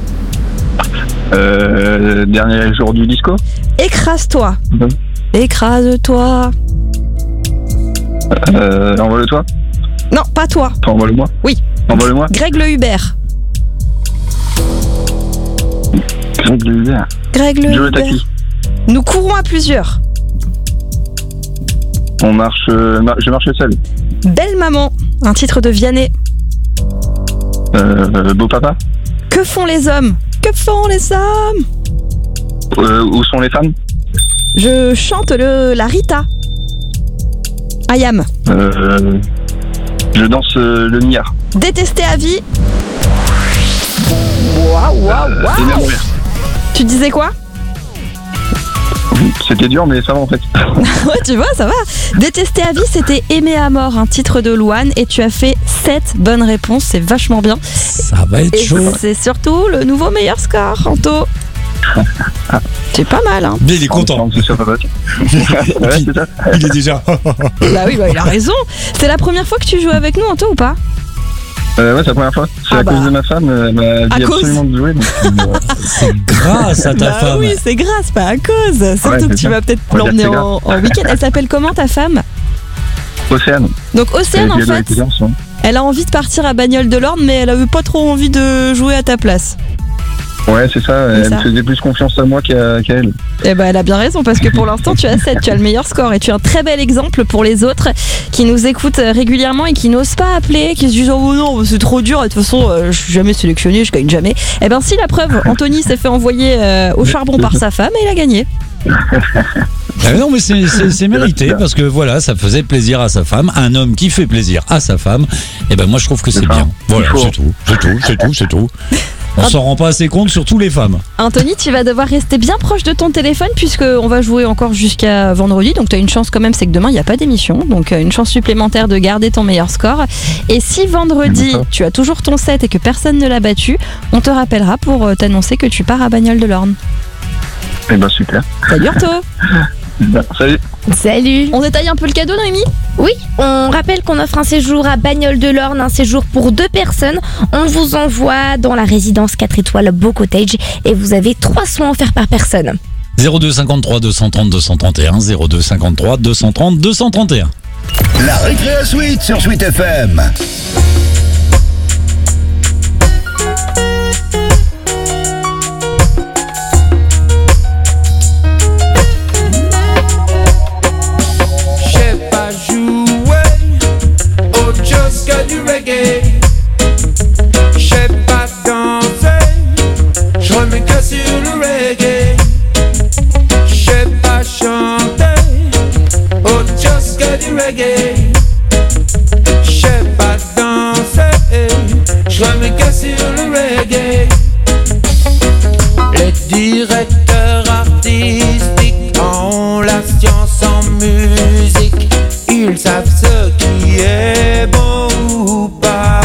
Euh, dernier jour du disco. Écrase-toi. Mhm. Écrase-toi. Euh, envole-toi. Non, pas toi. Enfin, envole-moi. Oui. Envole-moi. Greg le Uber. Greg le Uber. Greg le Joe Uber. Taki. Nous courons à plusieurs. On marche, euh, mar- je marche seul. Belle maman, un titre de Vianney. Euh, beau papa. Que font les hommes? Que font les hommes? Euh, où sont les femmes? Je chante le, la Rita. Ayam. euh, Je danse euh, le milliard. Détester à vie. Waouh, waouh, Aimer à waouh. mourir. Tu disais quoi? C'était dur, mais ça va en fait. Ouais, tu vois, ça va. Détester à vie, c'était aimer à mort, un titre de Louane, et tu as fait sept bonnes réponses, c'est vachement bien. Ça va être Et chaud. c'est surtout le nouveau meilleur score, Anto. C'est pas mal, hein. Mais il est content. C'est sûr, papa. Ouais, c'est ça. Il est déjà. Bah oui, bah, il a raison. C'est la première fois que tu joues avec nous, Anto, ou pas? Euh, ouais, c'est la première fois. C'est Ah à bah. cause de ma femme. Elle m'a À dit cause. absolument de jouer. donc, euh, C'est grâce à ta Bah femme. oui, c'est grâce, pas à cause. Surtout Ouais, que c'est tu ça. vas peut-être On va dire l'emmener que c'est en, en week-end. Elle s'appelle comment, ta femme? Océane. Donc Océane, en Elle est fait, étudiante, en ce moment. elle a envie de partir à Bagnoles de l'Orne, mais elle a eu pas trop envie de jouer à ta place. Ouais, c'est ça. C'est Elle ça. me faisait plus confiance à moi qu'à qu'à elle. Eh ben, elle a bien raison, parce que pour l'instant, tu as sept, tu as le meilleur score, et tu es un très bel exemple pour les autres qui nous écoutent régulièrement et qui n'osent pas appeler, qui se disent oh non, c'est trop dur, et de toute façon, euh, je suis jamais sélectionné, je gagne jamais. Eh ben si, la preuve, Anthony s'est fait envoyer euh, au charbon par sa femme et il a gagné. Ah non, mais c'est- c'est c'est mérité parce que voilà, ça faisait plaisir à sa femme. Un homme qui fait plaisir à sa femme, et ben moi je trouve que c'est bien. Voilà, c'est tout, c'est tout, c'est tout, c'est tout. On s'en rend pas assez compte, surtout les femmes. Anthony, tu vas devoir rester bien proche de ton téléphone puisqu'on va jouer encore jusqu'à vendredi. Donc tu as une chance quand même, c'est que demain il n'y a pas d'émission. Donc euh, une chance supplémentaire de garder ton meilleur score. Et si vendredi tu as toujours ton set et que personne ne l'a battu, on te rappellera pour euh, t'annoncer que tu pars à Bagnoles de l'Orne. Eh ben super. Salut Arto. Salut. Salut. On détaille un peu le cadeau, Noémie? Oui, on rappelle qu'on offre un séjour à Bagnoles de l'Orne, un séjour pour deux personnes. On vous envoie dans la résidence quatre étoiles Beau Cottage et vous avez trois soins offerts par personne. zéro deux cinquante-trois deux cent trente deux cent trente et un, zéro deux cinquante-trois deux cent trente deux cent trente et un. La Récréa Suite sur Suite F M. J'sais pas jouer au josca du reggae. J'sais pas danser, j'remets que sur le reggae. J'sais pas chanter au josca du reggae. J'sais pas danser, j'remets que sur le reggae. Les directeurs artistiques ont la science en musique. Ils savent ce qui est bon ou pas.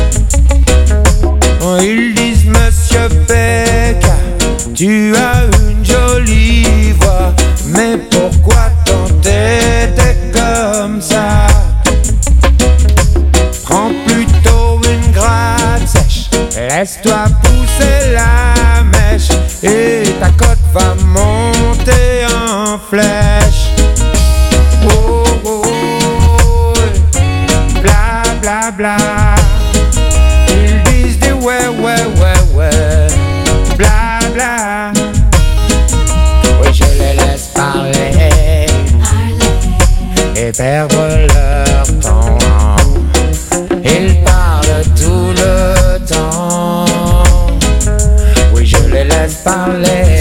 Ils disent Monsieur Beck, tu as une jolie voix, mais pourquoi t'entêter comme ça? Prends plutôt une gratte sèche, laisse-toi pousser la mèche et ta cote va monter en flèche. Oh, oh, oh, bla bla bla. Ils disent des ouais ouais ouais ouais, bla bla. Oui, je les laisse parler et perdre leur temps. Ils parlent tout le temps. Oui, je les laisse parler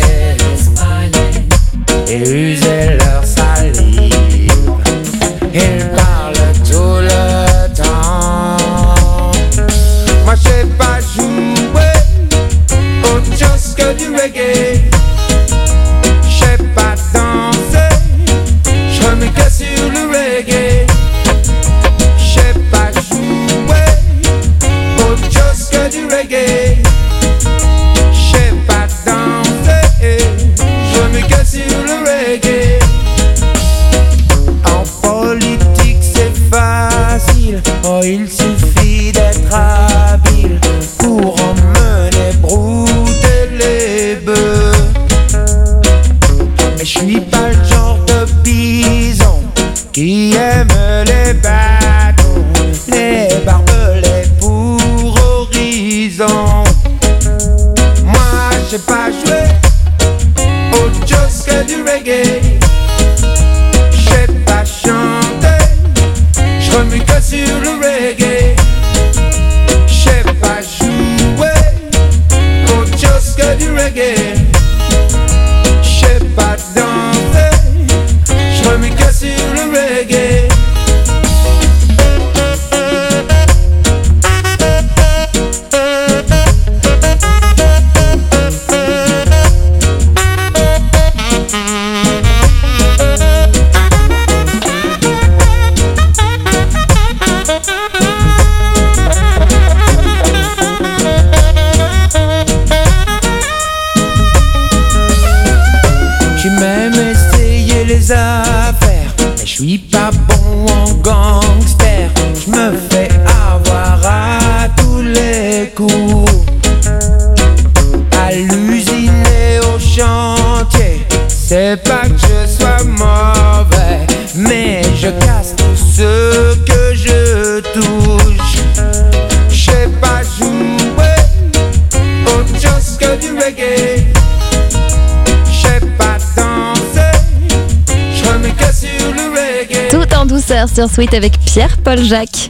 et user leur salive. Ils parlent tout le temps. Moi, je sais pas jouer autre chose que du reggae. Je sais pas danser, je remets que sur le reggae. Je sais pas jouer autre chose que du reggae. Je sais pas danser, je remets que sur le reggae. reggae. J'sais pas chanter, j'remue que sur le reggae. J'sais pas jouer autre chose que du reggae. J'sais pas danser, j'remue que sur le reggae. Affaires, mais je suis pas bon en gangster. Je me fais avoir à tous les coups. À l'usine et au chantier, c'est pas que je sois mauvais, mais je casse tout ce que je touche. Je sais pas jouer autre chose que du reggae. Tout en douceur sur Sweet avec Pierre-Paul Jacques.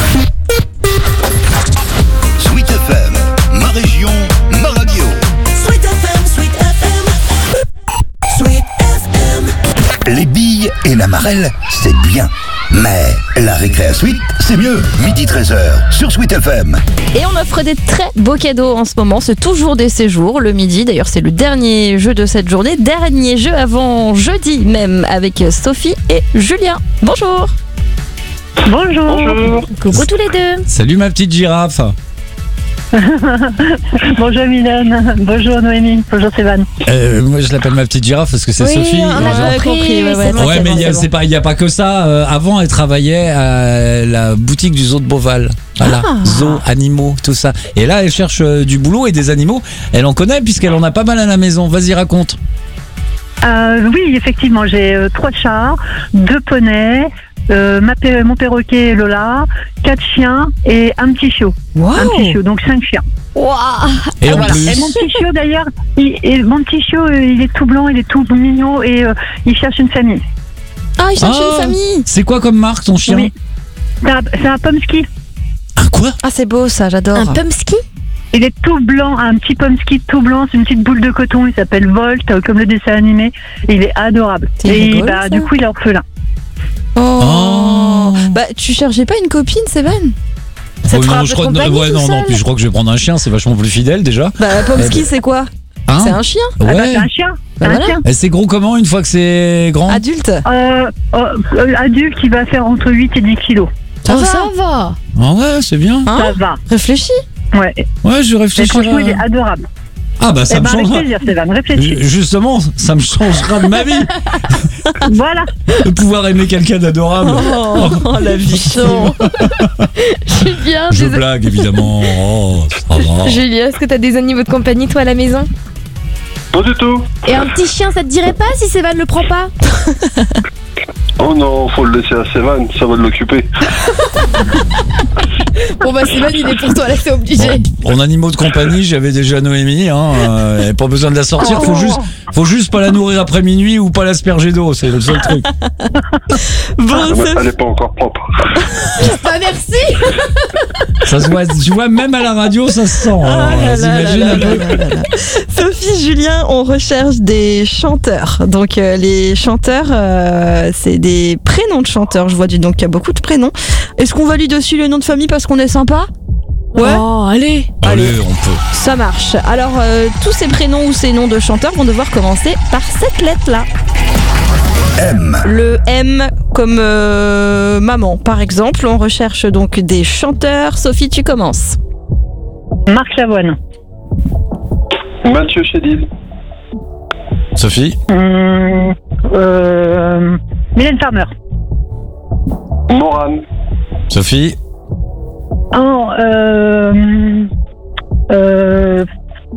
Sweet F M, ma région, ma radio. Sweet F M, Sweet F M, Sweet F M. Les billes et la marelle, c'est bien. Mais la récré à Sweet, c'est mieux. Midi treize heures sur Sweet F M. Et on offre des très beaux cadeaux en ce moment. C'est toujours des séjours le midi. D'ailleurs, c'est le dernier jeu de cette journée. Dernier jeu avant jeudi même avec Sophie et Julien. Bonjour. Bonjour. Bonjour. Coucou tous les deux. Salut ma petite girafe. Bonjour Mylène, bonjour Noémie, bonjour Sévan. Euh, moi je l'appelle ma petite girafe parce que c'est Oui, Sophie. on a Genre- compris. Ouais, ouais, Ouais, mais il y a- bon. c'est pas, il y a pas que ça. Euh, avant, elle travaillait à la boutique du zoo de Beauval. Voilà, Ah. zoo, animaux, tout ça. Et là, elle cherche euh, du boulot et des animaux. Elle en connaît puisqu'elle en a pas mal à la maison. Vas-y, raconte. Euh, oui, effectivement, j'ai euh, trois chats, deux poneys, euh, ma per- mon perroquet Lola, quatre chiens et un petit chiot. Wow. Un petit chiot, donc cinq chiens. Wow. Et Ah, en voilà. plus, Et mon petit chiot d'ailleurs, il, et mon petit chiot, euh, il est tout blanc, il est tout mignon et euh, il cherche une famille. Ah, il cherche Ah, une famille. c'est quoi comme marque ton chien? Oui. C'est un, c'est un pomsky. Un quoi? Ah, c'est beau ça, j'adore. Un pumpski. Il est tout blanc, un petit pomsky tout blanc, c'est une petite boule de coton, il s'appelle Volt, euh, comme le dessin animé. Et il est adorable. C'est Et rigolo, bah, ça. du coup, il est orphelin. Oh. Oh. Bah, tu cherchais pas une copine, Sévan? Ça Oh, te fera non, un peu je de crois, compagnie ouais, tout non, non, seul. puis je crois que je vais prendre un chien, c'est vachement plus fidèle déjà. Bah, Pomsky, Eh ben- c'est quoi? Hein? C'est un chien. Ah bah, Ouais. c'est un chien. Bah, c'est un voilà. chien. Et c'est gros comment une fois que c'est grand? Adulte. Euh, euh, euh, adulte, il va faire entre huit et dix kilos. Ça Oh, va. ça va. Ah ouais, c'est bien. Hein? Ça va. Réfléchis. Ouais. Ouais, je Mais réfléchis. franchement, il est adorable. Ah bah ça Eh me ben, avec changera. plaisir, Stéphane, réfléchis. Ju- Justement, ça me changera de ma vie Voilà. de pouvoir aimer quelqu'un d'adorable. Oh, oh, la bichon. Julien, Je des- blague évidemment. Oh, ça va. Julien, est-ce que t'as des animaux de compagnie toi à la maison? Pas du tout. Et un petit chien, ça te dirait pas si Sévan le prend pas? Oh non, faut le laisser à Sévan, ça va l'occuper. Bon bah Sévan, il est pour toi, là c'est obligé. En animaux de compagnie, j'avais déjà Noémie. Hein, euh, pas besoin de la sortir. Faut juste, faut juste pas la nourrir après minuit ou pas l'asperger d'eau. C'est le seul truc. Bon, Elle est pas encore propre. Bah merci. Ça se voit. Tu vois, même à la radio, ça se sent. Ah hein. là là T'imagines là un là peu là là là. Sophie, Julien, on recherche des chanteurs. Donc euh, les chanteurs, euh, c'est des prénoms de chanteurs. Je vois du donc il y a beaucoup de prénoms. Est-ce qu'on valide aussi le nom de famille parce qu'on est sympa? Ouais. Oh, allez. Allez, on peut. Ça marche. Alors euh, tous ces prénoms ou ces noms de chanteurs vont devoir commencer par cette lettre-là. M. Le M comme euh, maman, par exemple. On recherche donc des chanteurs. Sophie, tu commences. Marc Lavoine. Mathieu Chédid. Sophie. Hum, euh, Mylène Farmer. Morane. Sophie. Oh, euh, euh,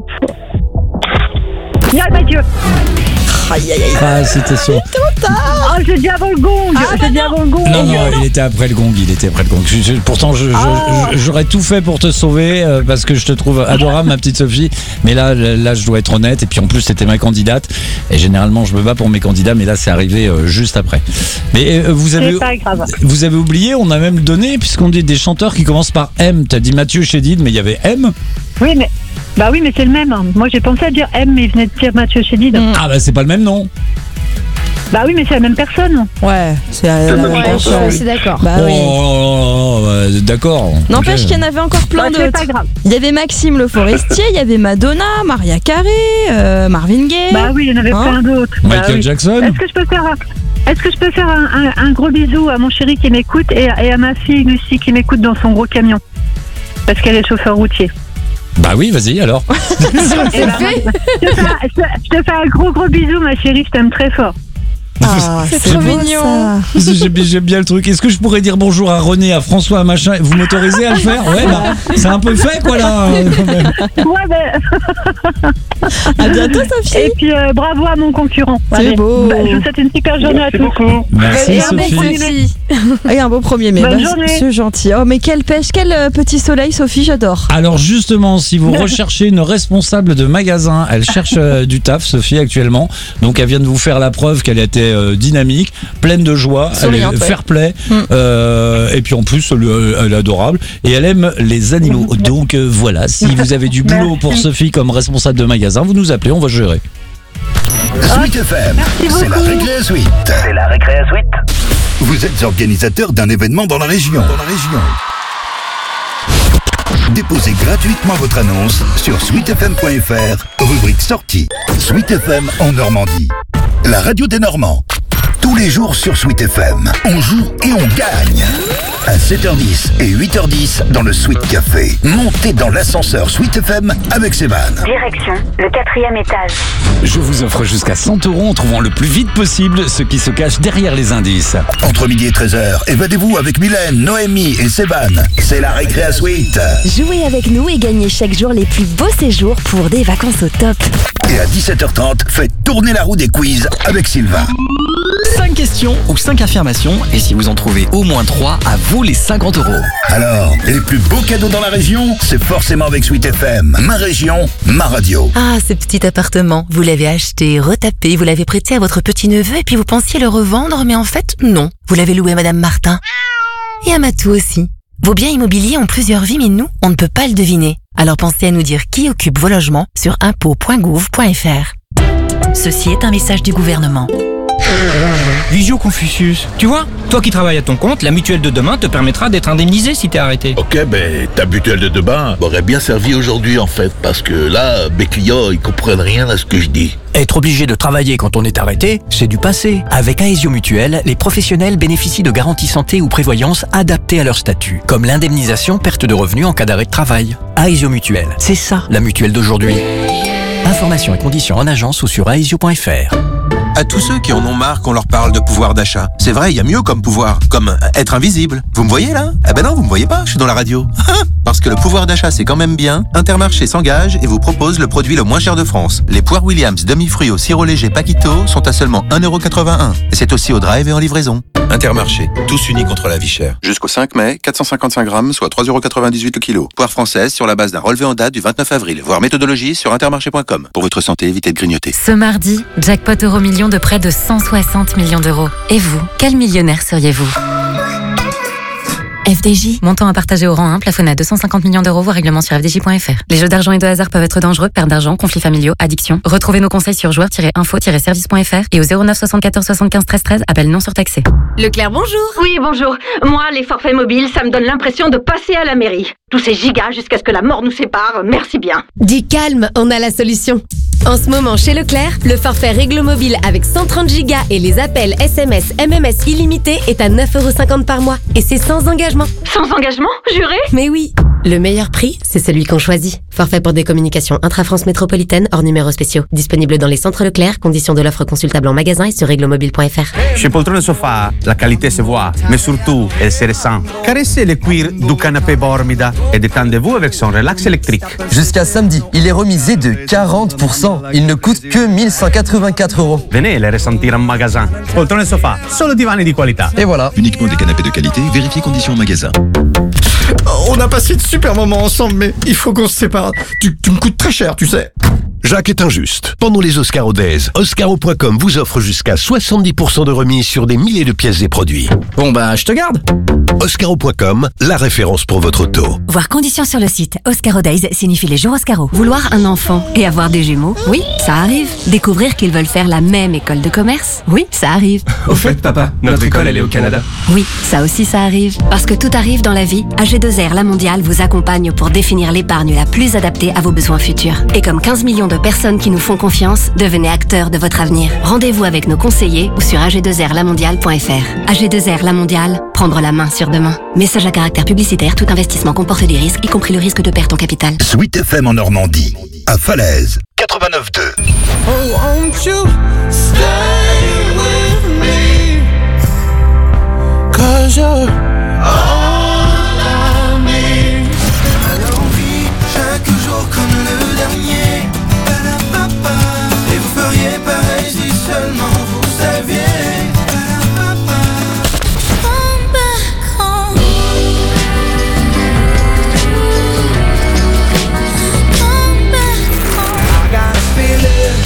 Mireille Mathieu. Aïe aïe aïe. Ah, c'était sûr. Trop tard. Oh j'ai dit avant le gong. Ah, j'ai bah dit non. avant le gong. Non, non, il était après le gong, il était après le gong. Je- je- pourtant, je- je- Ah. je- j'aurais tout fait pour te sauver euh, parce que je te trouve adorable, ma petite Sophie. Mais là, là, je dois être honnête. Et puis en plus, c'était ma candidate. Et généralement, je me bats pour mes candidats, mais là, c'est arrivé euh, juste après. Mais euh, vous avez, C'est pas grave. vous avez oublié, on a même donné, puisqu'on dit des chanteurs qui commencent par M. T'as dit Mathieu Chédid, mais il y avait M. Oui, mais. Bah oui, mais c'est le même. Moi, j'ai pensé à dire M, mais il venait de dire Mathieu Chédid. Ah bah c'est pas le même nom. Bah oui, mais c'est la même personne. Ouais, c'est la C'est même la même personne. personne, Je suis d'accord. Bah oh, oui. oh, oh, oh, bah, d'accord. N'empêche Ok. qu'il y en avait encore plein Bah, c'est pas d'autres. grave. Il y avait Maxime Le Forestier, il y avait Madonna, Maria Carey, euh, Marvin Gaye. Bah oui, il y en avait Hein plein d'autres. Bah Michael oui. Jackson. Est-ce que je peux faire un, est-ce que je peux faire un, un- un gros bisou à mon chéri qui m'écoute et, et à ma fille Lucie qui m'écoute dans son gros camion parce qu'elle est chauffeur routier. Bah oui, vas-y alors. Eh ben, je, te fais, un- je te- je te fais un gros gros bisou ma chérie, je t'aime très fort. Ah, c'est trop mignon. J'aime bien, j'aime bien le truc. Est-ce que je pourrais dire bonjour à René, à François, à machin? Vous m'autorisez à le faire? Ouais, bah, c'est un peu fait, quoi, là, euh, quand même. Ouais, ben... À bientôt Sophie. Et puis euh, bravo à mon concurrent. C'est Allez, beau. bah, je vous souhaite une super journée Merci à tous. beaucoup. Merci, Et un beau Sophie. premier. Et un beau premier mai. Bonne Bah, journée. c'est gentil. Oh mais quelle pêche, quel euh, petit soleil Sophie, j'adore. Alors justement, si vous recherchez une responsable de magasin, elle cherche euh, du taf, Sophie, actuellement. Donc elle vient de vous faire la preuve qu'elle était euh, dynamique, pleine de joie, elle Souriante, est ouais. fair play, Mm. euh, et puis en plus, elle, elle est adorable, et elle aime les animaux. Donc euh, voilà, si vous avez du boulot pour Sophie comme responsable de magasin, vous nous appelez, on va gérer. Sweet F M, c'est la récré à Sweet. C'est la récré à Sweet. Vous êtes organisateur d'un événement dans la région. Dans la région. Déposez gratuitement votre annonce sur sweet f m point f r, rubrique sortie. Sweet F M en Normandie. La radio des Normands. Tous les jours sur Sweet F M, on joue et on gagne. À sept heures dix et huit heures dix dans le Sweet Café. Montez dans l'ascenseur Sweet F M avec Sévan. Direction, le quatrième étage. Je vous offre jusqu'à cent euros en trouvant le plus vite possible ce qui se cache derrière les indices. Entre midi et treize heures, évadez-vous avec Mylène, Noémie et Sévan. C'est la récré à Sweet. Jouez avec nous et gagnez chaque jour les plus beaux séjours pour des vacances au top. Et à dix-sept heures trente, faites tourner la roue des quiz avec Sylvain. cinq questions ou cinq affirmations, et si vous en trouvez au moins trois, à vous les cinquante euros. Alors, les plus beaux cadeaux dans la région, c'est forcément avec Sweet F M. Ma région, ma radio. Ah, ce petit appartement, vous l'avez acheté, retapé, vous l'avez prêté à votre petit-neveu et puis vous pensiez le revendre, mais en fait, non. Vous l'avez loué à Madame Martin. Et à Matou aussi. Vos biens immobiliers ont plusieurs vies, mais nous, on ne peut pas le deviner. Alors pensez à nous dire qui occupe vos logements sur impôts point gouv point f r. Ceci est un message du gouvernement. Visio Confucius. Tu vois, toi qui travailles à ton compte, la mutuelle de demain te permettra d'être indemnisé si t'es arrêté. Ok, ben ta mutuelle de demain m'aurait bien servi aujourd'hui en fait, parce que là, mes clients, ils comprennent rien à ce que je dis. Être obligé de travailler quand on est arrêté, c'est du passé. Avec Aesio Mutuelle, les professionnels bénéficient de garanties santé ou prévoyance adaptées à leur statut, comme l'indemnisation perte de revenus en cas d'arrêt de travail. Aesio Mutuelle, c'est ça la mutuelle d'aujourd'hui. Informations et conditions en agence ou sur aesio point f r. À tous ceux qui en ont marre qu'on leur parle de pouvoir d'achat. C'est vrai, il y a mieux comme pouvoir, comme être invisible. Vous me voyez là? Eh ben non, vous me voyez pas, je suis dans la radio. Parce que le pouvoir d'achat c'est quand même bien. Intermarché s'engage et vous propose le produit le moins cher de France. Les poires Williams demi-fruits au sirop léger Paquito sont à seulement un euro quatre-vingt-un. Et c'est aussi au drive et en livraison. Intermarché, tous unis contre la vie chère. Jusqu'au cinq mai, quatre cent cinquante-cinq grammes, soit trois euros quatre-vingt-dix-huit le kilo. Poire française sur la base d'un relevé en date du vingt-neuf avril. Voir méthodologie sur intermarché point com. Pour votre santé, évitez de grignoter. Ce mardi, jackpot euro million de près de cent soixante millions d'euros. Et vous, quel millionnaire seriez-vous? F D J, montant à partager au rang un, plafonné à deux cent cinquante millions d'euros, voire règlement sur f d j point f r. Les jeux d'argent et de hasard peuvent être dangereux, perte d'argent, conflits familiaux, addiction. Retrouvez nos conseils sur joueurs tiret info tiret service point f r et au zéro neuf soixante-quatorze soixante-quinze treize treize, appel non surtaxé. Leclerc, bonjour. Oui, bonjour. Moi, les forfaits mobiles, ça me donne l'impression de passer à la mairie. Tous ces gigas jusqu'à ce que la mort nous sépare, merci bien. Dis calme, on a la solution. En ce moment, chez Leclerc, le forfait Réglo Mobile avec cent trente gigas et les appels S M S, M M S illimités est à neuf euros cinquante par mois. Et c'est sans engagement. Sans engagement, juré? Mais oui. Le meilleur prix, c'est celui qu'on choisit. Forfait pour des communications intra-France métropolitaine hors numéros spéciaux. Disponible dans les centres Leclerc, conditions de l'offre consultable en magasin et sur réglomobile point f r. Chez Poltrone Sofa, la qualité se voit, mais surtout, elle se ressent. Caressez le cuir du canapé Bormida et détendez-vous avec son relax électrique. Jusqu'à samedi, il est remisé de quarante pour cent. Il ne coûte que mille cent quatre-vingt-quatre euros. Venez les ressentir en magasin. Poltrone Sofa, solo divani di qualità. Et voilà. Uniquement des canapés de qualité, vérifiez conditions en magasin. On a passé de super moments ensemble, mais il faut qu'on se sépare. Tu, tu me coûtes très cher, tu sais. Jacques est injuste. Pendant les Oscaro Days, Oscaro point com vous offre jusqu'à soixante-dix pour cent de remise sur des milliers de pièces et produits. Bon bah, je te garde. Oscaro point com, la référence pour votre auto. Voir conditions sur le site. Oscaro Days signifie les jours Oscaro. Vouloir un enfant et avoir des jumeaux, oui, ça arrive. Découvrir qu'ils veulent faire la même école de commerce, oui, ça arrive. Au fait, papa, notre école, elle est au Canada. Oui, ça aussi, ça arrive. Parce que tout arrive dans la vie, A G deux R La Mondiale vous accompagne pour définir l'épargne la plus adaptée à vos besoins futurs. Et comme quinze millions de personnes qui nous font confiance, devenez acteurs de votre avenir. Rendez-vous avec nos conseillers ou sur a g deux r la mondiale point f r. A G deux R La Mondiale, prendre la main sur demain. Message à caractère publicitaire, tout investissement comporte des risques, y compris le risque de perte en capital. Sweet F M en Normandie, à Falaise, quatre-vingt-neuf deux. Oh, won't you stay with me? 'Cause you're all I need. Alors oui, chaque jour comme le dernier. Ba-da-ba-ba. Et vous feriez pareil si seulement vous saviez. Ba-da-ba-ba. Come back home. Come back home. I got a feeling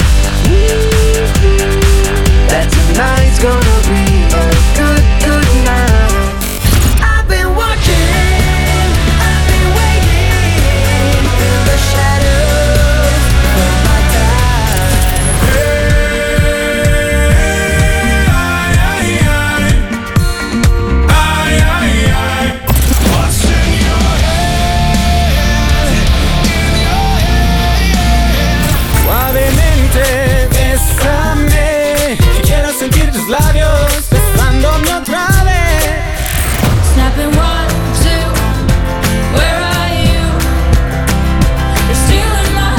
that tonight's gonna be a good, good night. I've been watching, I've been waiting in the shadows for my time. Ay, ay, ay, ay, ay, ay. What's in your head? In your head. Suavemente, bésame. Quiero sentir tus labios besándome otra vez. Snapping one, two, where are you? You're still in my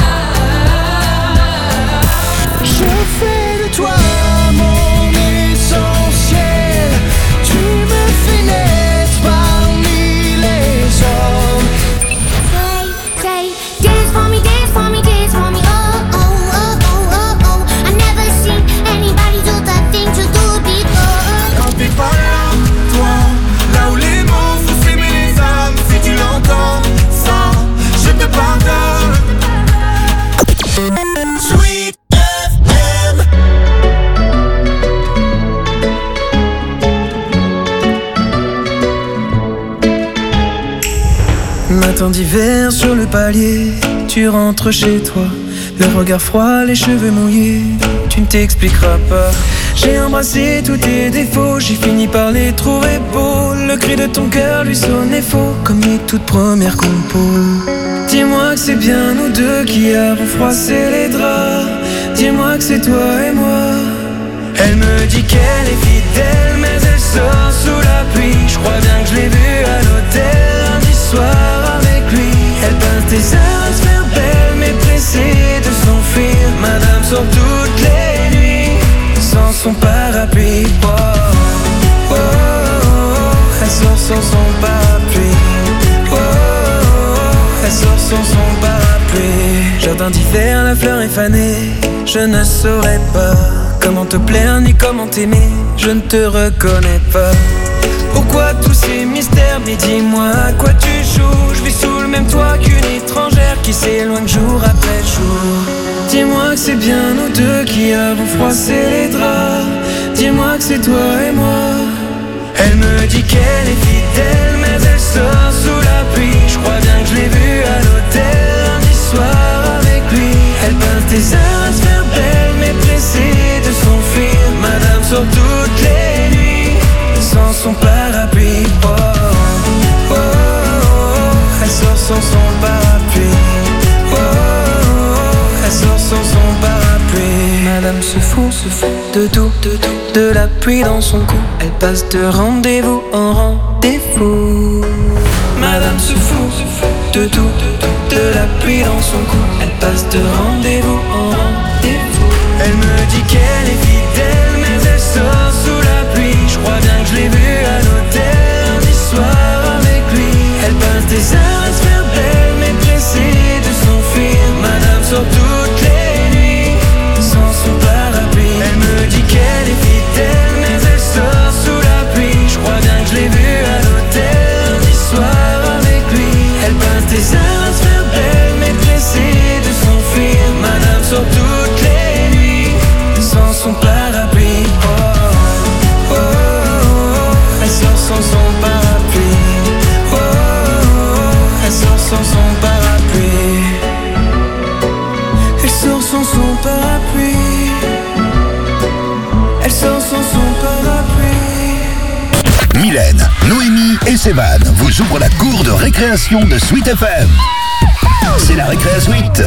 heart. Je fais de toi mon essentiel. Tu me fais naître parmi les hommes. Say, say, dance for me, dance for me, dance for me. Oh, oh, oh, oh, oh, oh. I never seen anybody do the things you do before. Quand t'es pas là, toi, là où les mots font s'aimer les âmes. Si tu l'entends, ça, je te pardonne. Sweet F M. Matin d'hiver sur le palier, tu rentres chez toi, le regard froid, les cheveux mouillés, tu ne t'expliqueras pas. J'ai embrassé tous tes défauts, j'ai fini par les trouver beaux. Le cri de ton cœur lui sonnait faux, comme les toutes premières compos. Dis-moi que c'est bien nous deux qui avons froissé les draps. Dis-moi que c'est toi et moi. Elle me dit qu'elle est fidèle, mais elle sort sous la pluie. Je crois bien que je l'ai vue à l'hôtel lundi soir avec lui. Elle pince des heures à se faire belle, mais pressée de s'enfuir. Madame sort toutes les nuits sans son parapluie. Oh, oh, oh, oh. Elle sort sans son parapluie. Oh, oh, oh. Elle sort sans son parapluie. Jardin d'hiver, la fleur est fanée. Je ne saurais pas comment te plaire ni comment t'aimer. Je ne te reconnais pas. Pourquoi tous ces mystères? Mais dis-moi à quoi tu joues. Je vis sous le même toit qu'une étrangère qui s'éloigne jour après jour. Dis-moi que c'est bien nous deux qui avons froissé les draps. Dis-moi que c'est toi et moi. Elle me dit qu'elle est fidèle, mais elle sort sous la pluie. Je crois bien que je l'ai vue à l'hôtel lundi soir avec lui. Elle pince des heures à se faire belle, mais pressée de s'enfuir. Madame sort toutes les nuits sans son parapluie. Oh, oh, oh, oh. Elle sort sans son parapluie. Oh, oh, oh. Elle sort sans son parapluie. Madame se fout, se fout de tout, de tout, de la pluie dans son cou. Elle passe de rendez-vous en rendez-vous. Madame se fout de tout, de la pluie dans son cou. Elle passe de rendez-vous en rendez-vous. Elle me dit qu'elle est fidèle, mais elle sort sous la pluie. Je crois bien que je l'ai vue à l'hôtel un soir avec lui. Elle passe des heures à se faire belle, mais pressée de s'enfuir. Madame sort toutes les nuits sans son parapluie. Elle me dit qu'elle est fidèle, mais elle sort sous la pluie. Je crois bien que je l'ai vue à l'hôtel un soir avec lui. Elle passe des heures à se faire belle, mais pressée de s'enfuir. Madame sort toutes les nuits sans son parapluie. Oh, oh, oh, oh. Elle sort sans son parapluie. Oh, oh, oh. Elle sort sans son parapluie. Elle sort sans son parapluie. Elle sort sans son parapluie. Mylène, Noémie et Sévan vous ouvrent la cour de récréation de Sweet F M. C'est la récréa Sweet.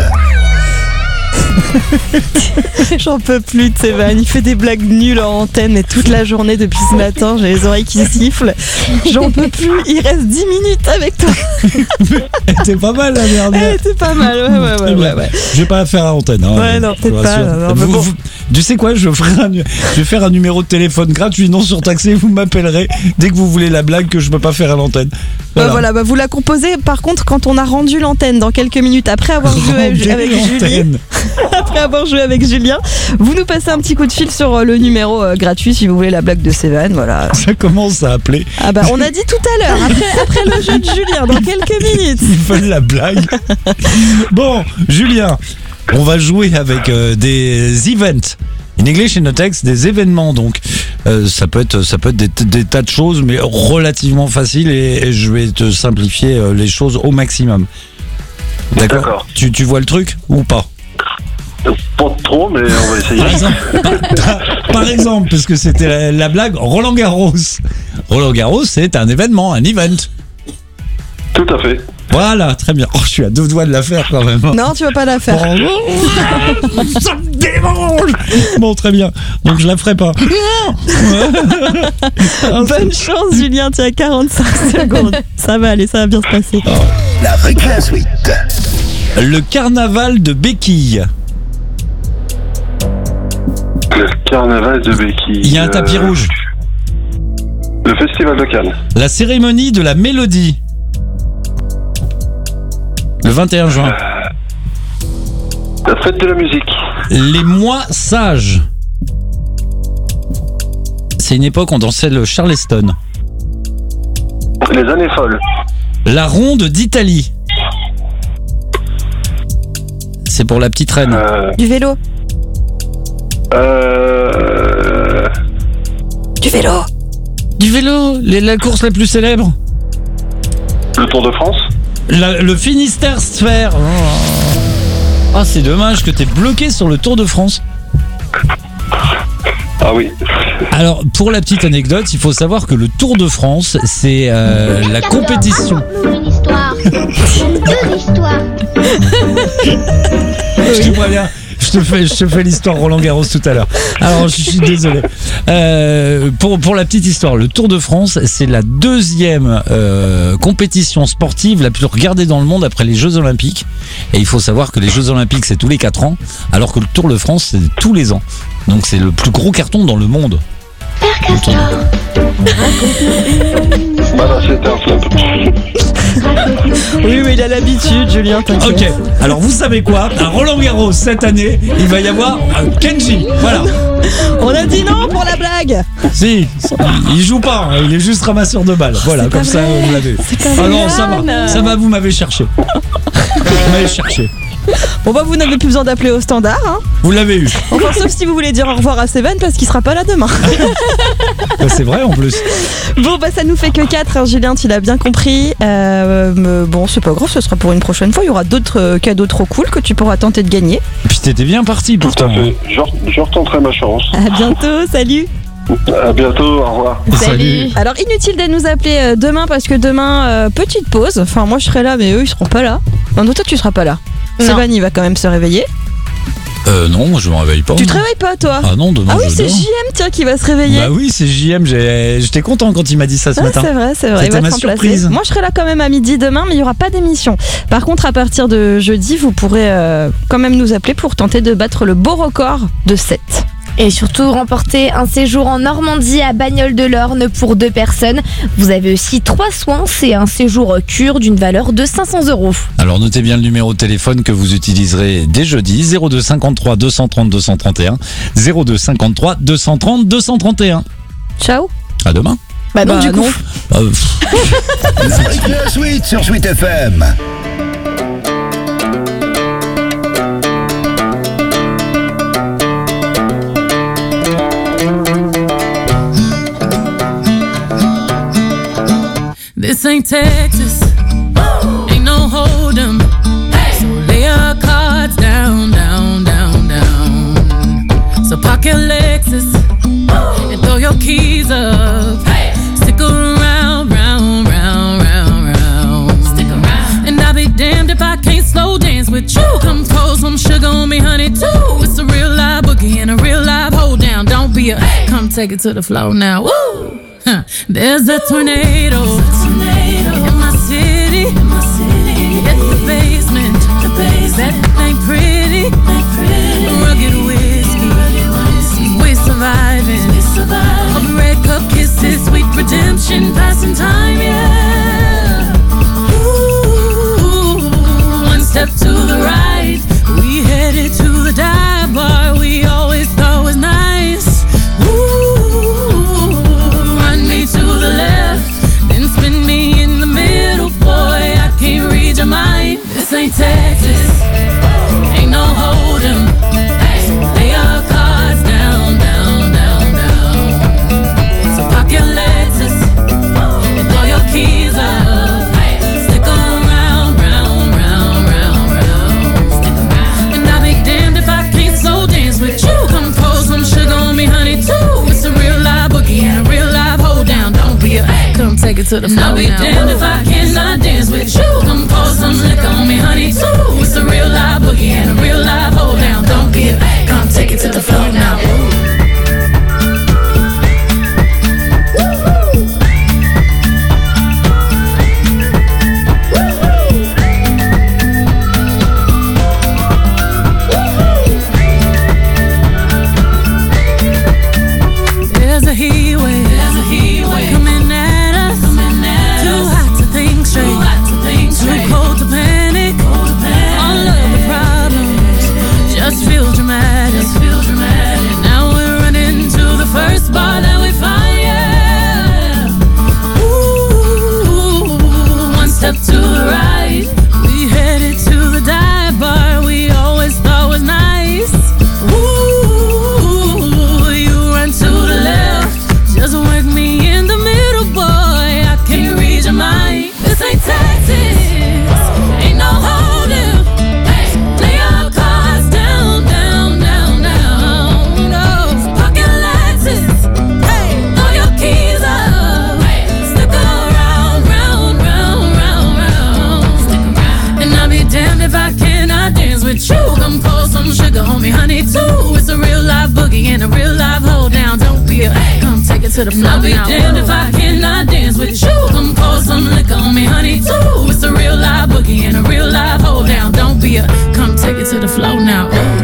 J'en peux plus de Sévan, il fait des blagues nulles en antenne et toute la journée depuis ce matin, j'ai les oreilles qui sifflent. J'en peux plus, il reste dix minutes avec toi. Elle était pas mal la dernière. Elle était pas mal, ouais, ouais, ouais, ouais, ouais. Je vais pas la faire à antenne. Hein, ouais, non, peut-être pas. Non, vous, bon. vous, tu sais quoi, je, ferai un, je vais faire un numéro de téléphone gratuit, non surtaxé, vous m'appellerez dès que vous voulez la blague que je peux pas faire à l'antenne. Voilà, bah voilà bah vous la composez par contre quand on a rendu l'antenne dans quelques minutes après avoir joué Rendu avec Julie. Après avoir joué avec Julien, vous nous passez un petit coup de fil sur le numéro euh, gratuit si vous voulez la blague de Sévan, voilà. Ça commence à appeler. Ah bah on a dit tout à l'heure, après, après le jeu de Julien, dans quelques minutes. Ils veulent la blague. Bon, Julien, on va jouer avec euh, des events. In English in the text, des événements donc. Euh, ça peut être, ça peut être des, des tas de choses, mais relativement faciles et, et je vais te simplifier euh, les choses au maximum. D'accord, D'accord. Tu, tu vois le truc ou pas? Pas trop, mais on va essayer. Par exemple, par, par exemple parce que c'était la, la blague, Roland Garros. Roland Garros, c'est un événement, un event. Tout à fait. Voilà, très bien. Oh, je suis à deux doigts de la faire quand même. Non, tu vas pas la faire. Oh, ça me dérange. Bon, très bien. Donc je la ferai pas. Bonne chance, Julien. Tu as quarante-cinq secondes. Ça va aller, ça va bien se passer. Oh. La récréa Sweet. Le carnaval de Béquille. Le carnaval de Béquille. Il y a un tapis euh... rouge. Le festival de Cannes. La cérémonie de la mélodie. Le vingt et un juin. La fête de la musique. Les mois sages. C'est une époque où on dansait le Charleston. Les années folles. La ronde d'Italie. C'est pour la petite reine. Euh... Du vélo. Euh... Du vélo. Du vélo. Les, la course la plus célèbre. Le Tour de France. La, le Finistère Sphère. Ah, oh, c'est dommage que t'es bloqué sur le Tour de France. Ah oui. Alors, pour la petite anecdote, il faut savoir que le Tour de France, c'est euh, la compétition. Une histoire. Une histoire. Je te préviens. Je te fais, je te fais l'histoire Roland Garros tout à l'heure. Alors, je suis désolé. Euh, pour, pour la petite histoire, le Tour de France, c'est la deuxième euh, compétition sportive la plus regardée dans le monde après les Jeux Olympiques. Et il faut savoir que les Jeux Olympiques, c'est tous les quatre ans, alors que le Tour de France, c'est tous les ans. Donc, c'est le plus gros carton dans le monde. Père Castor. Voilà, c'était un flop. Oui, oui, il a l'habitude, Julien, t'inquiète. Ok, alors vous savez quoi? À Roland Garros, cette année, il va y avoir un Kenji. Voilà. On a dit non pour la blague. Si, il joue pas, hein, il est juste ramasseur de balles. Voilà, c'est comme ça, vrai. vous l'avez. Ah non, ça va, ça va, vous m'avez cherché. Vous m'avez cherché. Bon bah vous n'avez plus besoin d'appeler au standard hein. Vous l'avez eu. Enfin sauf si vous voulez dire au revoir à Sévan parce qu'il sera pas là demain. Bah, c'est vrai en plus. Bon bah ça nous fait que quatre hein, Julien, tu l'as bien compris. euh, Bon c'est pas grave, ce sera pour une prochaine fois. Il y aura d'autres euh, cadeaux trop cool que tu pourras tenter de gagner. Et puis t'étais bien parti pourtant. Tout à fait, je, je retenterai ma chance. À bientôt, salut. À bientôt, au revoir. Salut. Alors inutile de nous appeler euh, demain parce que demain euh, petite pause. Enfin moi je serai là mais eux ils seront pas là. Non, toi tu seras pas là. Sévan il va quand même se réveiller. Euh, non, moi je me réveille pas. Tu te réveilles pas, toi? Ah non, demain Ah oui, je c'est dors. J M, tiens, qui va se réveiller. Bah oui, c'est J M, j'ai- j'étais content quand il m'a dit ça ce Ah, matin. c'est vrai, c'est vrai. Il C'était va ma te remplacer. surprise. Moi, je serai là quand même à midi demain, mais il n'y aura pas d'émission. Par contre, à partir de jeudi, vous pourrez euh, quand même nous appeler pour tenter de battre le beau record de sept. Et surtout remporter un séjour en Normandie à Bagnoles-de-l'Orne pour deux personnes. Vous avez aussi trois soins, c'est un séjour cure d'une valeur de cinq cents euros. Alors notez bien le numéro de téléphone que vous utiliserez dès jeudi, zéro deux cinquante-trois deux cent trente deux cent trente et un, zéro deux cinquante-trois deux cent trente deux cent trente et un. Ciao. À demain. Bah non, Bah, du coup. non. Euh, pff. La suite sur Sweet F M. This ain't Texas, ain't no hold'em. So lay your cards down, down, down, down. So park your Lexus and throw your keys up. Stick around, round, round, round, round. Stick around. And I'll be damned if I can't slow dance with you. Come pour some sugar on me, honey, too. It's a real live boogie and a real live hold down. Don't be a, come take it to the floor now. Woo! Huh. There's a tornado, in my city, in my city. Hit the basement, the basement. That ain't pretty, ain't pretty. Rugged whiskey, we surviving. We surviving. All the red cup kisses, sweet redemption, passing time, yeah. Ooh, one step to the right, we headed to the dive bar we always thought was nice. To the left, then spin me in the middle, boy, I can't read your mind. This ain't Texas, ain't no hold'em. Lay your cards down, down, down, down. So park your Lexus and throw your keys up. Stick around, round, round, round, round. Stick around. And I'll be damned if I can't slow dance with you. Come pour some sugar on me, honey, too. It's a real live boogie and a real live hold down. Don't be a, come take it to the floor. I'll be damned if I cannot dance with you. Come pour some liquor on me, honey, too. It's a real live boogie and a real live hold down. Don't be a, come take it to the floor now. There's a heat wave, there's a heat wave coming at us, coming at too us. Hot to think straight, too hot to think straight, too cold to panic, cold to panic. All of the problems just feel dramatic, just feel dramatic. Now we're running to the first bar that we find, yeah. Ooh, one step to the right, we headed to the dive bar we always thought was nice. Ooh, you run to the left, just work me in the middle, boy, I can't read your mind. This ain't Texas, ain't no hold'em. Lay your cards down, down, down, down. No, park your Lexus, throw your keys up. Stick around, round, round, round, round. Stick around. And I'll be damned if I cannot dance with you. Come pour some sugar on me, honey, too. It's a real live boogie and a real live hold down. Don't be a, come take it to the floor. I'll be damned if I cannot dance with you. Come pour some liquor on me, honey, too. It's a real live boogie and a real live hold down. Don't be a, come take it to the floor now. Ooh.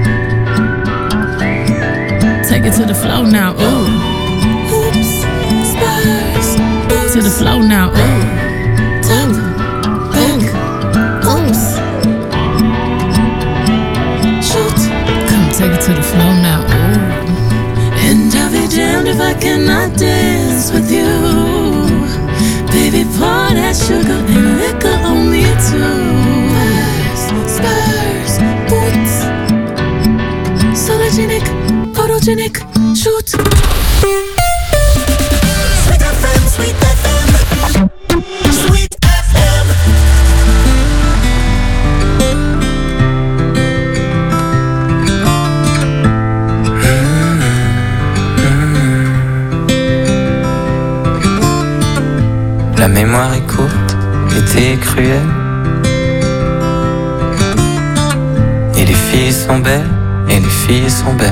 Take it to the floor now. Ooh. Oops, spurs. To the floor now. Ooh. Top, back, oops. Shoot, come take it to the floor now. Ooh. And I'll be damned if I cannot dance with you. Baby, pour that sugar and liquor on me too. Spurs, boots, sologenic, photogenic, shoot. Sweet F M, Sweet F M, Sweet F M. La mémoire est courte, l'été est cruel. Et les filles sont belles, et les filles sont belles.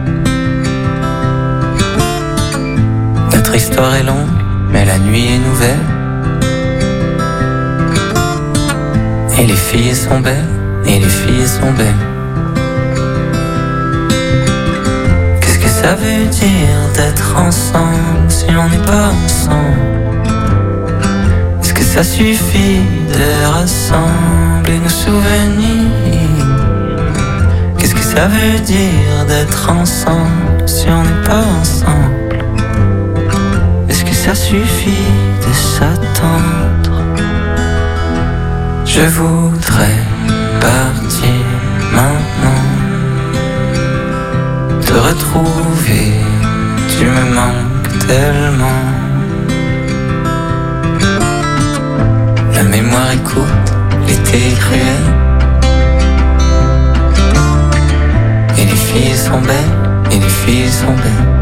Notre histoire est longue, mais la nuit est nouvelle. Et les filles sont belles, et les filles sont belles. Qu'est-ce que ça veut dire d'être ensemble si on n'est pas ensemble? Est-ce que ça suffit de rassembler nos souvenirs? Qu'est-ce que ça veut dire d'être ensemble si on n'est pas ensemble? Est-ce que ça suffit de s'attendre? Je voudrais partir maintenant, te retrouver, tu me manques tellement. La mémoire est courte, l'été est cruel. Et les filles sont belles, et les filles sont belles.